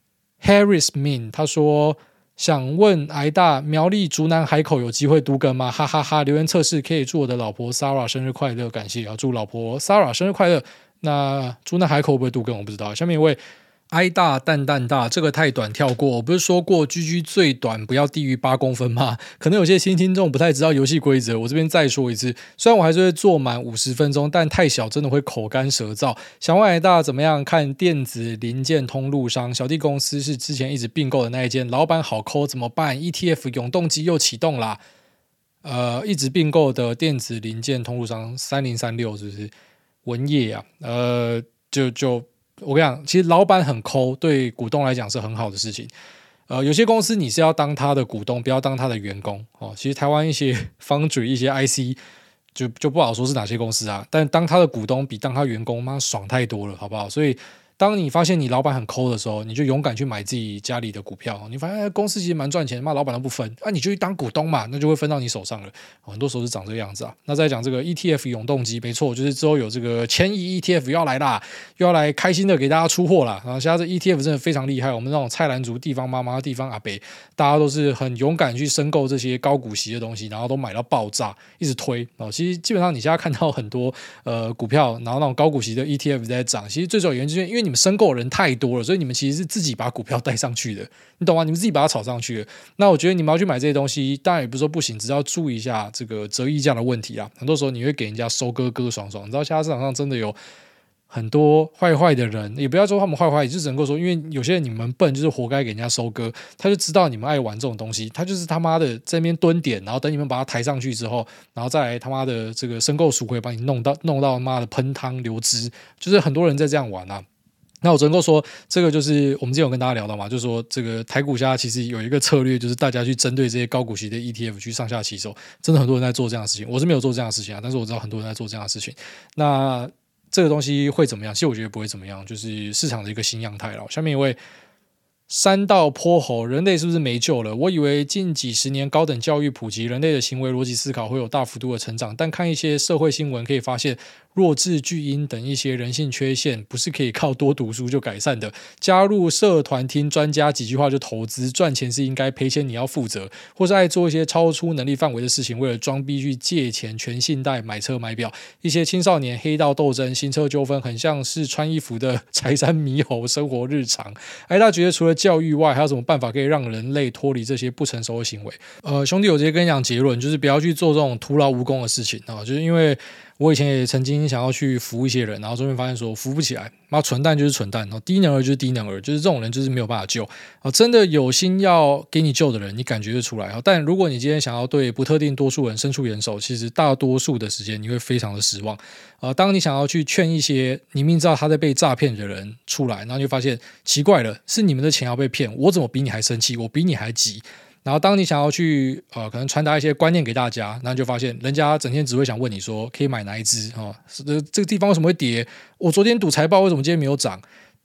Harris Min 他说想问挨大苗栗竹南海口有机会读梗吗？哈哈哈！留言测试可以祝我的老婆 Sarah 生日快乐，感谢啊！祝老婆 Sarah 生日快乐。那竹南海口会不会读梗我不知道。下面一位。挨大蛋蛋大，这个太短跳过。我不是说过 G G 最短不要低于八公分吗？可能有些新听众不太知道游戏规则，我这边再说一次。虽然我还是会做满五十分钟，但太小真的会口干舌燥。想问挨大怎么样看电子零件通路商？小弟公司是之前一直并购的那一间，老板好抠怎么办 ？E T F 永动机又启动啦。呃，一直并购的电子零件通路商三零三六是不是？文业啊，呃，就就。我跟你讲，其实老板很抠，对股东来讲是很好的事情。呃，有些公司你是要当他的股东，不要当他的员工哦。其实台湾一些方嘴、一些 I C 就就不好说是哪些公司啊，但当他的股东比当他员工妈爽太多了，好不好？所以。当你发现你老板很抠的时候，你就勇敢去买自己家里的股票。你发现公司其实蛮赚钱，妈老板都不分，啊你就去当股东嘛，那就会分到你手上了。很多时候是长这个样子啊。那再讲这个 E T F 永动机，没错，就是之后有这个千亿 E T F 又要来啦，又要来开心的给大家出货啦。然后现在这 E T F 真的非常厉害，我们那种菜篮族、地方妈妈、地方阿伯，大家都是很勇敢去申购这些高股息的东西，然后都买到爆炸，一直推。哦，其实基本上你现在看到很多呃股票，然后那种高股息的 E T F 在涨，其实最主要原因就是因为你们申购的人太多了，所以你们其实是自己把股票带上去的，你懂吗？你们自己把它炒上去的。那我觉得你们要去买这些东西，当然也不是说不行，只要注意一下这个折溢价的问题啦。很多时候你会给人家收割割爽爽，你知道现在市场上真的有很多坏坏的人，也不要说他们坏坏，也就只能够说，因为有些人你们笨，就是活该给人家收割。他就知道你们爱玩这种东西，他就是他妈的在那边蹲点，然后等你们把它抬上去之后，然后再来他妈的这个申购赎回，把你弄到弄到妈的喷汤流汁，就是很多人在这样玩啊。那我只能够说，这个就是我们之前有跟大家聊到嘛，就是说这个台股现在其实有一个策略，就是大家去针对这些高股息的 E T F 去上下其手，真的很多人在做这样的事情。我是没有做这样的事情啊，但是我知道很多人在做这样的事情。那这个东西会怎么样？其实我觉得不会怎么样，就是市场的一个新样态了。下面一位。山道坡猴，人类是不是没救了？我以为近几十年高等教育普及，人类的行为逻辑思考会有大幅度的成长，但看一些社会新闻可以发现，弱智、巨婴等一些人性缺陷，不是可以靠多读书就改善的。加入社团听专家几句话就投资，赚钱是应该，赔钱你要负责，或是爱做一些超出能力范围的事情，为了装逼去借钱、全信贷、买车买表。一些青少年黑道斗争、新车纠纷，很像是穿衣服的柴山猕猴生活日常。哎，大家觉得除了教育外，还有什么办法可以让人类脱离这些不成熟的行为？呃，兄弟，我直接跟你讲结论，就是不要去做这种徒劳无功的事情啊！就是因为我以前也曾经想要去服一些人，然后终于发现说服不起来，妈蠢蛋就是蠢蛋，然后低能儿就是低能儿，就是这种人就是没有办法救啊！真的有心要给你救的人，你感觉得出来啊！但如果你今天想要对不特定多数人伸出援手，其实大多数的时间你会非常的失望啊！当你想要去劝一些你明知道他在被诈骗的人出来，然后就发现奇怪了，是你们的钱要被骗，我怎么比你还生气，我比你还急。然后当你想要去呃可能传达一些观念给大家，然后就发现人家整天只会想问你说可以买哪一支、哦、这个地方为什么会跌，我昨天赌财报为什么今天没有涨，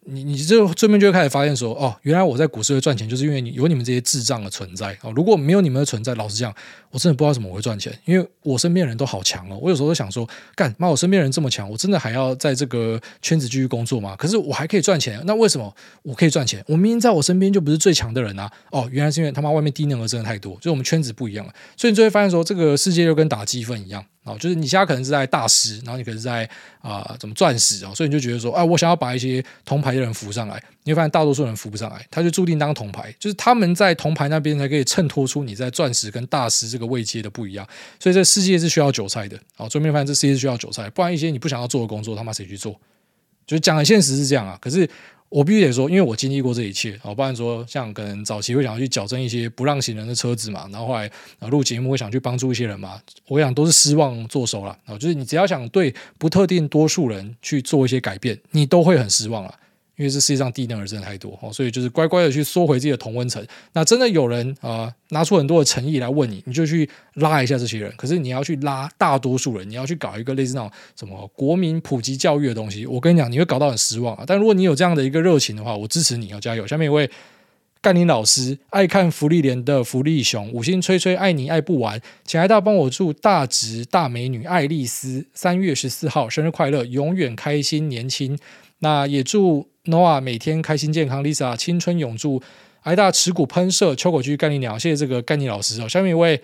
你你这这边就会开始发现说，哦，原来我在股市会赚钱，就是因为你有你们这些智障的存在哦。如果没有你们的存在，老实讲，我真的不知道怎么我会赚钱，因为我身边的人都好强哦。我有时候都想说，干妈，我身边人这么强，我真的还要在这个圈子继续工作吗？可是我还可以赚钱，那为什么我可以赚钱？我明明在我身边就不是最强的人啊！哦，原来是因为他妈外面低能儿真的太多，就是我们圈子不一样了，所以你就会发现说，这个世界就跟打积分一样。哦，就是你现在可能是在大师，然后你可能是在啊、呃、怎么钻石啊、哦，所以你就觉得说，啊，我想要把一些铜牌的人扶上来，你会发现大多数人扶不上来，他就注定当铜牌，就是他们在铜牌那边才可以衬托出你在钻石跟大师这个位阶的不一样，所以这世界是需要韭菜的。哦，最后面发现这世界是需要韭菜，不然一些你不想要做的工作，他妈谁去做？就是讲的现实是这样啊，可是。我必须得说，因为我经历过这一切，不然说像可能早期会想要去矫正一些不让行人的车子嘛，然后后来录节目会想去帮助一些人嘛，我想都是失望作收啦。就是你只要想对不特定多数人去做一些改变，你都会很失望啦。因为这世界上低能儿真的太多，所以就是乖乖的去缩回自己的同温层。那真的有人啊、呃、拿出很多的诚意来问你，你就去拉一下这些人。可是你要去拉大多数人，你要去搞一个类似那种什么国民普及教育的东西，我跟你讲，你会搞到很失望啊。但如果你有这样的一个热情的话，我支持你，要加油。下面一位干林老师，爱看福利连的福利熊，五星吹吹爱你爱不完，请来大帮我祝大直大美女爱丽丝三月十四号生日快乐，永远开心年轻。那也祝 Noah 每天开心健康 ，Lisa 青春永驻，挨大持股喷射，秋口居干你鸟，谢谢这个干你老师哦。下面一位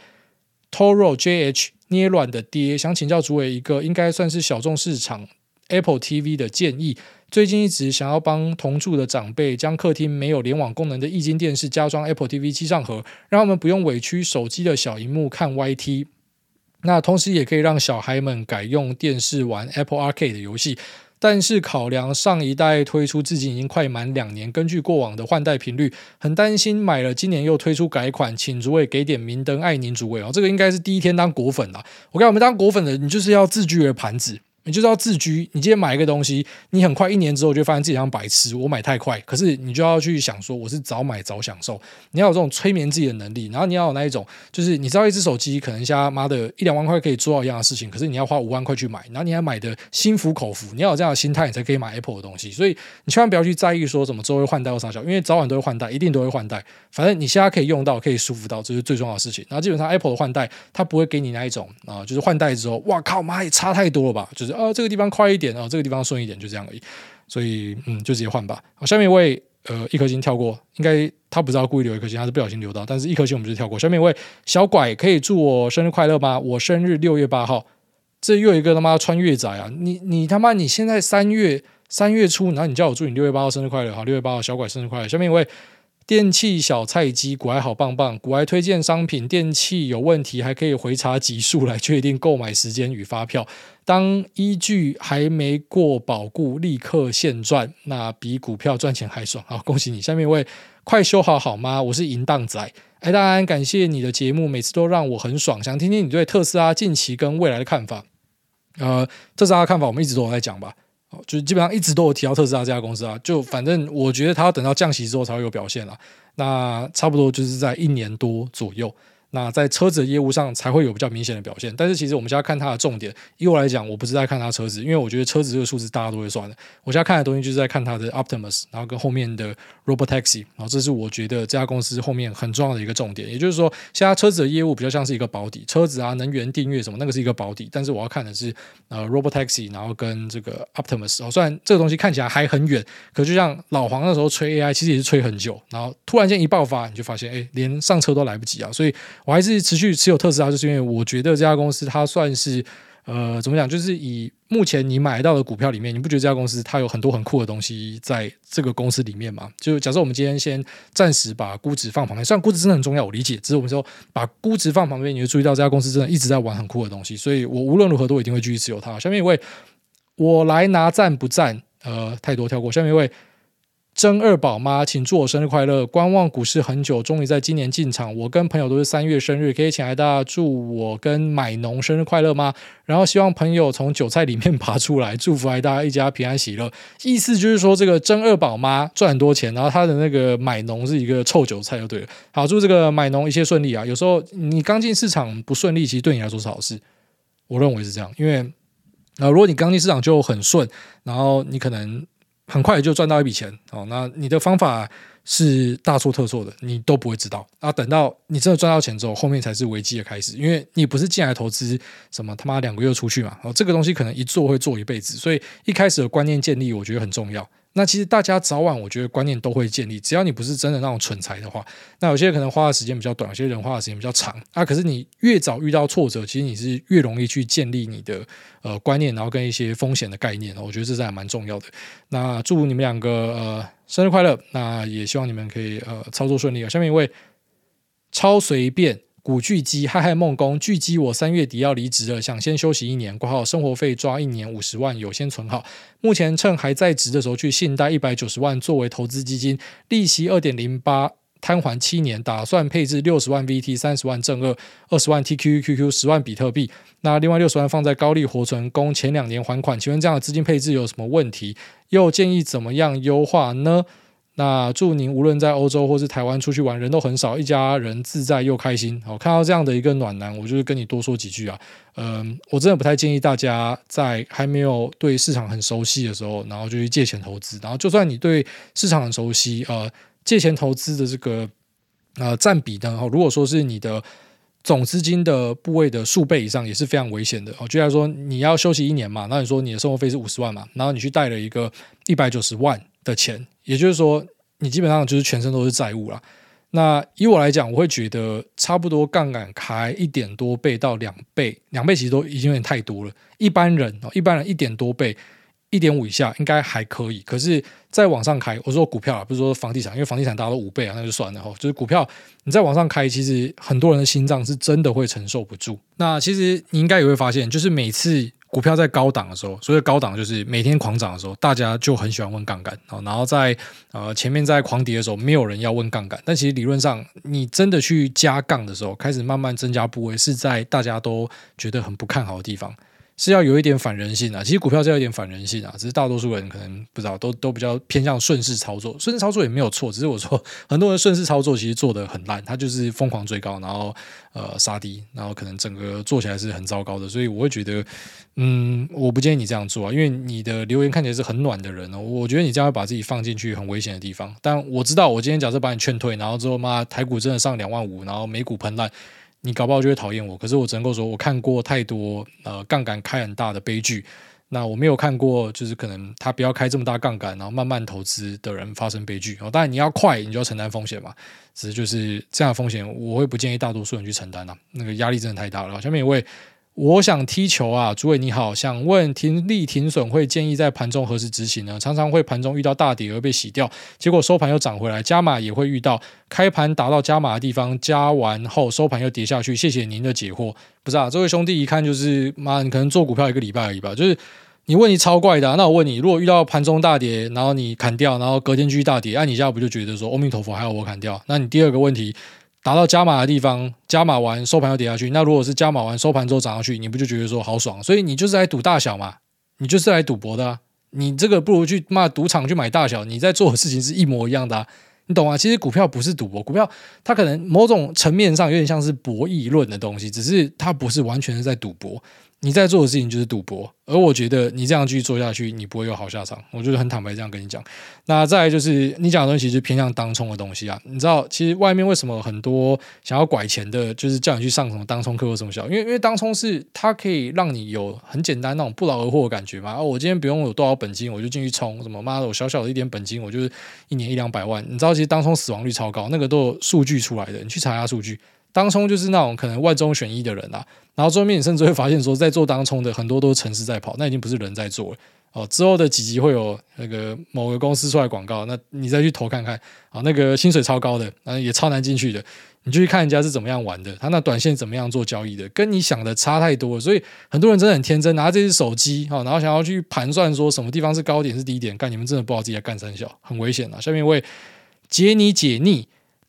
Toro J H 捏软的爹，想请教主委一个应该算是小众市场 Apple T V 的建议。最近一直想要帮同住的长辈将客厅没有联网功能的液晶电视加装 Apple T V 机上盒，让他们不用委屈手机的小萤幕看 Y T。那同时也可以让小孩们改用电视玩 Apple Arcade 的游戏。但是考量上一代推出至今已经快满两年，根据过往的换代频率，很担心买了今年又推出改款，请主委给点明灯，爱您主委哦。这个应该是第一天当果粉啦。我跟我们当果粉的，你就是要自居的盘子。你就是要自居，你今天买一个东西，你很快一年之后就发现自己像白痴，我买太快，可是你就要去想说我是早买早享受，你要有这种催眠自己的能力，然后你要有那一种就是你知道一只手机可能像妈的一两万块可以做到一样的事情，可是你要花五万块去买，然后你还买的心服口服，你要有这样的心态你才可以买 Apple 的东西，所以你千万不要去在意说什么之后会换代或啥小，因为早晚都会换代，一定都会换代，反正你现在可以用到可以舒服到，这是最重要的事情。然后基本上 Apple 的换代它不会给你那一种啊、呃，就是换代之后哇靠妈也差太多了吧，就是呃这个地方快一点啊、哦，这个地方顺一点，就这样而已。所以嗯，就直接换吧。好，下面一位呃一颗星跳过，应该他不知道故意留一颗星，他是不小心留到，但是一颗星我们就跳过。下面一位小拐，可以祝我生日快乐吗？我生日六月八号，这又有一个他妈穿越仔啊！你你他妈你现在三月三月初，然后你叫我祝你六月八号生日快乐，好，六月八号小拐生日快乐。下面一位。电器小菜鸡，股癌好棒棒，股癌推荐商品，电器有问题还可以回查集数来确定购买时间与发票。当依据还没过保固，立刻现赚，那比股票赚钱还爽。好，恭喜你！下面一位，快修好好吗？我是淫荡仔，哎，大安，感谢你的节目，每次都让我很爽，想听听你对特斯拉近期跟未来的看法。呃，特斯拉的看法我们一直都有在讲吧。就是基本上一直都有提到特斯拉这家公司啊，就反正我觉得它要等到降息之后才会有表现啦。那差不多就是在一年多左右，那在车子的业务上才会有比较明显的表现。但是其实我们现在看它的重点，以我来讲，我不是在看它车子，因为我觉得车子这个数字大家都会算的。我现在看的东西就是在看它的 Optimus， 然后跟后面的 Robotaxi， 然后这是我觉得这家公司后面很重要的一个重点。也就是说，现在车子的业务比较像是一个保底，车子啊、能源订阅什么那个是一个保底，但是我要看的是呃 Robotaxi， 然后跟这个 Optimus。哦，虽然这个东西看起来还很远，可就像老黄那时候吹 A I， 其实也是吹很久，然后突然间一爆发，你就发现哎，连上车都来不及啊，所以。我还是持续持有特斯拉，就是因为我觉得这家公司它算是呃怎么讲，就是以目前你买到的股票里面，你不觉得这家公司它有很多很酷的东西在这个公司里面吗？就假设我们今天先暂时把估值放旁边，虽然估值真的很重要，我理解，只是我们说把估值放旁边，你就注意到这家公司真的一直在玩很酷的东西，所以我无论如何都一定会继续持有它。下面一位，我来拿赞不赞？呃，太多跳过。下面一位。真二宝妈，请祝我生日快乐！观望股市很久，终于在今年进场。我跟朋友都是三月生日，可以请来大家祝我跟买农生日快乐吗？然后希望朋友从韭菜里面爬出来，祝福来大家一家平安喜乐。意思就是说，这个真二宝妈赚很多钱，然后她的那个买农是一个臭韭菜就对了。好，祝这个买农一切顺利啊！有时候你刚进市场不顺利，其实对你来说是好事，我认为是这样，因为呃，如果你刚进市场就很顺，然后你可能。 很快就赚到一笔钱哦，那你的方法是大错特错的，你都不会知道啊。等到你真的赚到钱之后，后面才是危机的开始，因为你不是进来投资什么他妈两个月出去嘛，哦，这个东西可能一做会做一辈子，所以一开始的观念建立，我觉得很重要。那其实大家早晚我觉得观念都会建立，只要你不是真的那种蠢材的话，那有些人可能花的时间比较短，有些人花的时间比较长啊。可是你越早遇到挫折，其实你是越容易去建立你的呃观念，然后跟一些风险的概念，我觉得这是还蛮重要的。那祝你们两个呃生日快乐，那也希望你们可以呃操作顺利。下面一位超随便。古巨基嗨嗨梦工，巨基我三月底要离职了，想先休息一年，挂号生活费抓一年五十万，有先存好。目前趁还在职的时候去信贷一百九十万作为投资基金，利息 二点零八， 摊还七年，打算配置六十万 V T， 三十万正二， 二十万 T Q Q Q， 十万比特币。那另外六十万放在高利活存，供前两年还款。请问这样的资金配置有什么问题？又建议怎么样优化呢？那祝您无论在欧洲或是台湾出去玩，人都很少，一家人自在又开心。好，看到这样的一个暖男，我就是跟你多说几句啊。嗯，我真的不太建议大家在还没有对市场很熟悉的时候，然后就去借钱投资。然后就算你对市场很熟悉，呃，借钱投资的这个呃占比呢，如果说是你的总资金的部位的数倍以上，也是非常危险的。举例来说，你要休息一年嘛，那你说你的生活费是五十万嘛，然后你去贷了一个一百九十万的钱，也就是说你基本上就是全身都是债务啦。那以我来讲，我会觉得差不多杠杆开一点多倍到两倍，两倍其实都已经有点太多了。一般人一般人一点多倍，一点五以下应该还可以。可是再往上开，我说股票不是说房地产，因为房地产大家都五倍啊，那就算了。就是股票你再往上开，其实很多人的心脏是真的会承受不住。那其实你应该也会发现，就是每次股票在高档的时候，所谓高档就是每天狂涨的时候，大家就很喜欢问杠杆，然后在呃前面在狂跌的时候，没有人要问杠杆。但其实理论上，你真的去加杠的时候，开始慢慢增加部位，是在大家都觉得很不看好的地方。是要有一点反人性啊，其实股票是要有一点反人性啊，只是大多数人可能不知道，都都比较偏向顺势操作，顺势操作也没有错，只是我说很多人顺势操作其实做得很烂，他就是疯狂追高，然后呃杀低，然后可能整个做起来是很糟糕的，所以我会觉得，嗯，我不建议你这样做啊，因为你的留言看起来是很暖的人哦，我觉得你这样会把自己放进去很危险的地方。但我知道，我今天假设把你劝退，然后之后妈台股真的上两万五，然后美股喷烂。你搞不好就会讨厌我，可是我只能够说，我看过太多呃杠杆开很大的悲剧，那我没有看过就是可能他不要开这么大杠杆，然后慢慢投资的人发生悲剧。哦，当然你要快，你就要承担风险嘛，只是就是这样的风险，我会不建议大多数人去承担啊，那个压力真的太大了。下面一位。我想踢球啊，诸位你好，想问停利停损会建议在盘中何时执行呢？常常会盘中遇到大跌而被洗掉，结果收盘又涨回来，加码也会遇到开盘达到加码的地方，加完后收盘又跌下去。谢谢您的解惑。不是啊，这位兄弟一看就是妈，你可能做股票一个礼拜而已吧，就是你问题超怪的啊。那我问你，如果遇到盘中大跌，然后你砍掉，然后隔天继续大跌，那、啊、你现在不就觉得说阿弥陀佛还要我砍掉？那你第二个问题。达到加码的地方，加码完收盘又跌下去，那如果是加码完收盘之后涨上去，你不就觉得说好爽？所以你就是来赌大小嘛，你就是来赌博的啊。你这个不如去骂赌场去买大小，你在做的事情是一模一样的啊，你懂吗？其实股票不是赌博，股票它可能某种层面上有点像是博弈论的东西，只是它不是完全是在赌博。你在做的事情就是赌博，而我觉得你这样继续做下去，你不会有好下场。我就是很坦白这样跟你讲。那再来就是你讲的东西，其实偏向当冲的东西啊。你知道，其实外面为什么很多想要拐钱的，就是叫你去上什么当冲课或什么小？因为因为当冲是它可以让你有很简单那种不劳而获的感觉嘛。啊，我今天不用有多少本金，我就进去冲，什么妈的，我小小的一点本金，我就是一年一两百万。你知道，其实当冲死亡率超高，那个都有数据出来的，你去查一下数据。当冲就是那种可能万中选一的人啊，然后最后面你甚至会发现说，在做当冲的很多都是程式在跑，那已经不是人在做了哦。之后的几集会有那个某个公司出来广告，那你再去投看看啊，那个薪水超高的，啊也超难进去的，你就去看人家是怎么样玩的，他那短线怎么样做交易的，跟你想的差太多了。所以很多人真的很天真，拿这只手机啊，然后想要去盘算说什么地方是高点是低点，干你们真的不知道自己在干三小，很危险啊。下面一位解你解腻。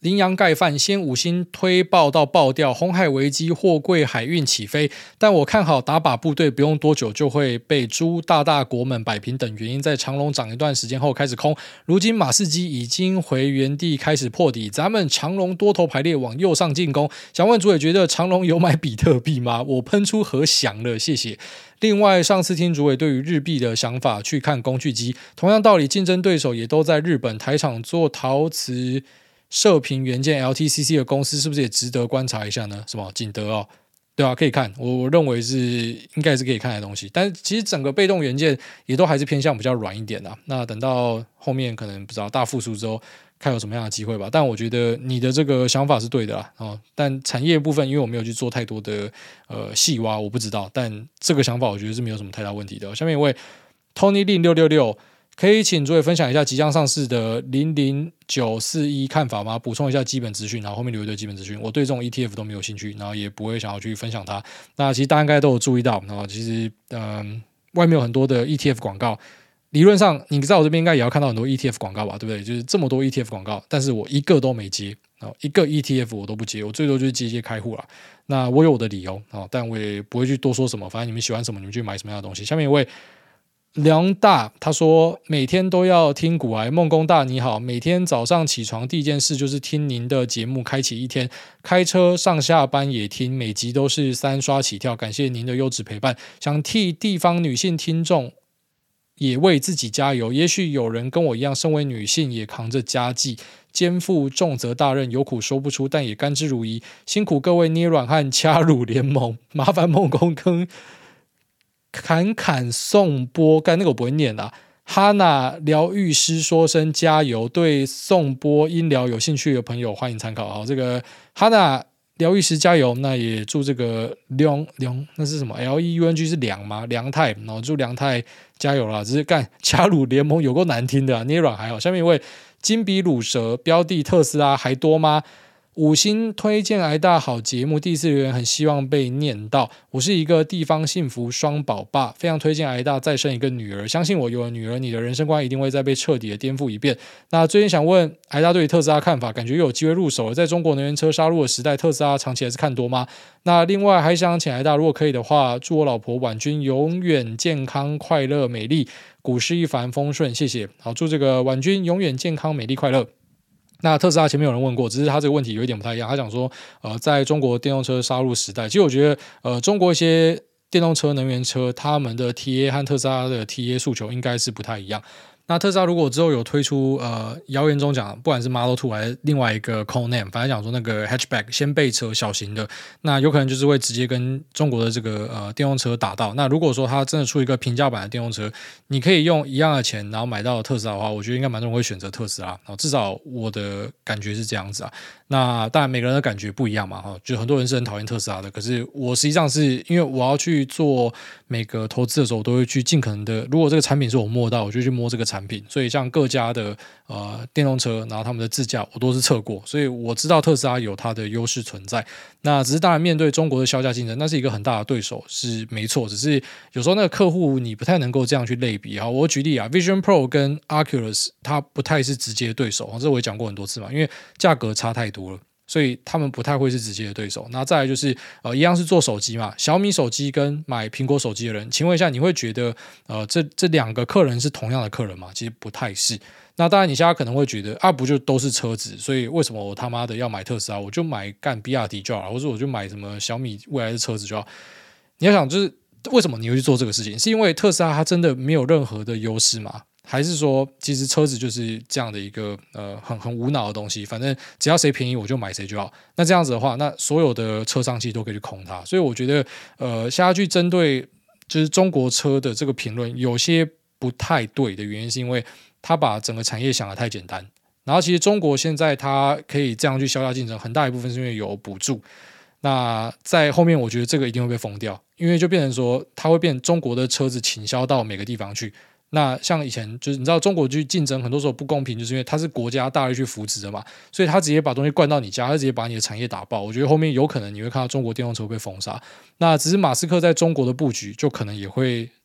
羚羊盖饭先五星推爆到爆掉，红海危机货柜海运起飞，但我看好打靶部队不用多久就会被朱大大国门摆平等原因，在长龙涨一段时间后开始空，如今马士基已经回原地开始破底，咱们长龙多头排列往右上进攻，想问主委觉得长龙有买比特币吗？我喷出何翔了，谢谢。另外，上次听主委对于日币的想法去看工具机，同样道理，竞争对手也都在日本，台厂做陶瓷射频元件 L T C C 的公司是不是也值得观察一下呢？什么景德哦，对啊，可以看，我我认为是应该是可以看的东西，但是其实整个被动元件也都还是偏向比较软一点啊。那等到后面可能不知道大复苏之后，看有什么样的机会吧。但我觉得你的这个想法是对的啦，哦，但产业部分因为我没有去做太多的呃细挖，我不知道，但这个想法我觉得是没有什么太大问题的。下面一位 Tony Lin 六六六。可以请主委分享一下即将上市的零零九四一看法吗？补充一下基本资讯，然后后面留一堆基本资讯。我对这种 E T F 都没有兴趣，然后也不会想要去分享它。那其实大家应该都有注意到，然后其实嗯、呃，外面有很多的 E T F 广告，理论上你在我这边应该也要看到很多 E T F 广告吧，对不对？就是这么多 E T F 广告，但是我一个都没接，一个 E T F 我都不接，我最多就是接一些开户啦。那我有我的理由，但我也不会去多说什么，反正你们喜欢什么，你们去买什么样的东西。下面一位。梁大他说每天都要听股癌，梦工大你好，每天早上起床第一件事就是听您的节目开启一天，开车上下班也听，每集都是三刷起跳，感谢您的优质陪伴，想替地方女性听众也为自己加油，也许有人跟我一样身为女性也扛着家计，肩负重责大任，有苦说不出，但也甘之如饴，辛苦各位捏软汉掐乳联盟，麻烦梦工跟侃侃颂钵，干那个我不会念啦。哈娜疗愈师说声加油，对颂钵音疗有兴趣的朋友欢迎参考。好，这个哈娜疗愈师加油，那也祝这个梁梁那是什么 L E U N G 是梁吗？梁太，然后祝梁太加油啦。只是干加入联盟有够难听的、啊，捏软还好。下面一位金比鲁蛇标的特斯拉还多吗？五星推荐癌大好节目，第四留言很希望被念到。我是一个地方幸福双宝爸，非常推荐癌大再生一个女儿，相信我有了女儿，你的人生观一定会再被彻底的颠覆一遍。那最近想问癌大对于特斯拉看法，感觉又有机会入手了。在中国能源车杀入的时代，特斯拉长期还是看多吗？那另外还想请癌大，如果可以的话，祝我老婆婉君永远健康、快乐、美丽，股市一帆风顺，谢谢。好，祝这个婉君永远健康、美丽、快乐。那特斯拉前面有人问过，只是他这个问题有一点不太一样。他讲说，呃，在中国电动车杀入时代，其实我觉得，呃，中国一些电动车、能源车，他们的 T A 和特斯拉的 T A 诉求应该是不太一样。那特斯拉如果之后有推出，呃，谣言中讲，不管是 Model 二还是另外一个 code name， 反正讲说那个 hatchback 掀背车小型的，那有可能就是会直接跟中国的这个呃电动车打到。那如果说它真的出一个平价版的电动车，你可以用一样的钱，然后买到特斯拉的话，我觉得应该蛮多人会选择特斯拉。然后至少我的感觉是这样子啊。那当然每个人的感觉不一样嘛，哈，就很多人是很讨厌特斯拉的，可是我实际上是因为我要去做每个投资的时候，我都会去尽可能的，如果这个产品是我摸到，我就去摸这个产品。所以像各家的呃电动车，然后他们的自驾我都是测过，所以我知道特斯拉有它的优势存在。那只是当然面对中国的销价竞争，那是一个很大的对手是没错，只是有时候那个客户你不太能够这样去类比。好，我举例啊 ，Vision Pro 跟 Oculus 它不太是直接的对手，这我也讲过很多次嘛，因为价格差太多了。所以他们不太会是直接的对手。那再来就是呃，一样是做手机嘛，小米手机跟买苹果手机的人，请问一下，你会觉得呃，这这两个客人是同样的客人吗？其实不太是。那当然，你现在可能会觉得啊，不就都是车子，所以为什么我他妈的要买特斯拉？我就买干比亚迪就好了，或者我就买什么小米未来的车子就好。你要想，就是为什么你会去做这个事情？是因为特斯拉它真的没有任何的优势吗？还是说，其实车子就是这样的一个呃很很无脑的东西，反正只要谁便宜我就买谁就好。那这样子的话，那所有的车商其实都可以去空它。所以我觉得，呃，现在去针对就是中国车的这个评论，有些不太对的原因，是因为他把整个产业想得太简单。然后其实中国现在它可以这样去销价竞争，很大一部分是因为有补助。那在后面，我觉得这个一定会被封掉，因为就变成说，它会变中国的车子倾销到每个地方去。那像以前就是你知道中国去竞争很多时候不公平，就是因为它是国家大力去扶持的嘛，所以它直接把东西灌到你家，它直接把你的产业打爆。我觉得后面有可能你会看到中国电动车被封杀。那只是马斯克在中国的布局就可能也会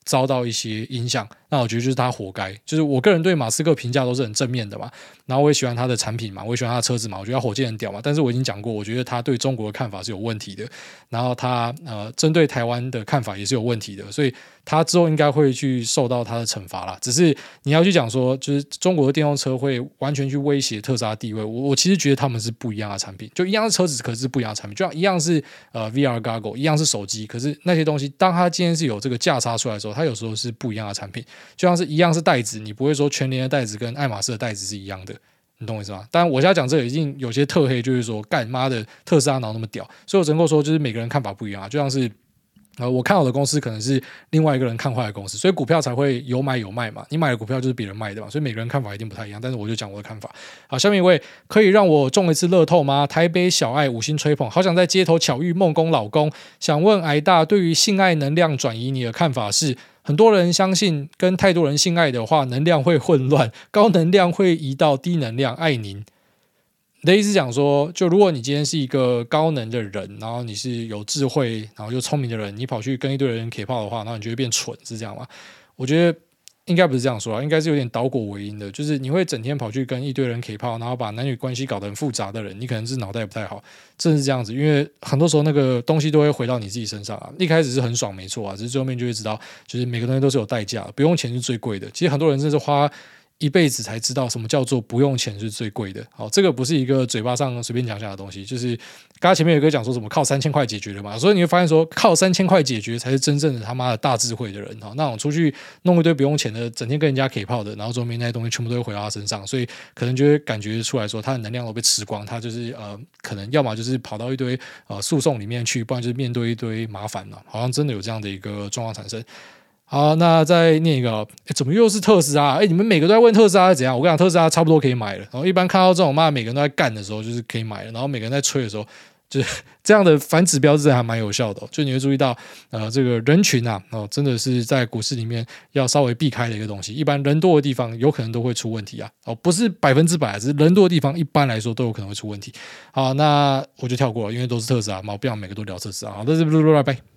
遭到一些影响，那我觉得就是他活该。就是我个人对马斯克评价都是很正面的嘛，然后我也喜欢他的产品嘛，我也喜欢他的车子嘛，我觉得他火箭很屌嘛。但是我已经讲过，我觉得他对中国的看法是有问题的，然后他呃针对台湾的看法也是有问题的，所以他之后应该会去受到他的惩罚啦。只是你要去讲说，就是中国的电动车会完全去威胁特斯拉地位，我我其实觉得他们是不一样的产品，就一样是车子，可是不一样的产品，就像一样是呃 V R Goggle， 一样是手机，可是那些东西，当他今天是有这个价差出来的时候，它有时候是不一样的产品，就像是一样是袋子，你不会说全联的袋子跟爱马仕的袋子是一样的。你懂我意思吗？当然，我现在讲这个已经有些特黑，就是说干妈的特斯拉哪那么屌，所以我只能够说，就是每个人看法不一样啊，就像是。呃，我看好的公司可能是另外一个人看坏的公司，所以股票才会有买有卖嘛。你买的股票就是别人卖的嘛，所以每个人看法一定不太一样。但是我就讲我的看法。好，下面一位可以让我中一次乐透吗？台北小爱五星吹捧，好想在街头巧遇梦工老公。想问癌大对于性爱能量转移，你的看法是？很多人相信跟太多人性爱的话，能量会混乱，高能量会移到低能量。爱您。你的意思讲说，就如果你今天是一个高能的人，然后你是有智慧，然后又聪明的人，你跑去跟一堆人 K 炮的话，然后你就会变蠢，是这样吗？我觉得应该不是这样说啊，应该是有点倒果为因的，就是你会整天跑去跟一堆人 K 炮，然后把男女关系搞得很复杂的人，你可能是脑袋不太好，真的是这样子，因为很多时候那个东西都会回到你自己身上啊。一开始是很爽，没错啊，只是最后面就会知道，就是每个东西都是有代价的，不用钱是最贵的。其实很多人真的是花一辈子才知道什么叫做不用钱是最贵的。好，这个不是一个嘴巴上随便讲讲的东西，就是刚刚前面有一个讲说什么靠三千块解决的嘛，所以你会发现说靠三千块解决才是真正的他妈的大智慧的人。好，那种出去弄一堆不用钱的，整天跟人家 K 炮的，然后最后面那些东西全部都会回到他身上，所以可能就会感觉出来说他的能量都被吃光，他就是呃可能要么就是跑到一堆呃诉讼里面去，不然就是面对一堆麻烦了，好像真的有这样的一个状况产生。好，那再念一个，怎么又是特斯拉？哎，你们每个都在问特斯拉是怎样？我跟你讲，特斯拉差不多可以买了。然后一般看到这种妈每个人都在干的时候，就是可以买了。然后每个人在吹的时候，就是这样的反指标是还蛮有效的、哦。就你会注意到，呃，这个人群啊，哦，真的是在股市里面要稍微避开的一个东西。一般人多的地方有可能都会出问题啊。哦，不是百分之百，只是人多的地方一般来说都有可能会出问题。好，那我就跳过了，因为都是特斯拉嘛，我不想每个都聊特斯拉。好，这是拜拜。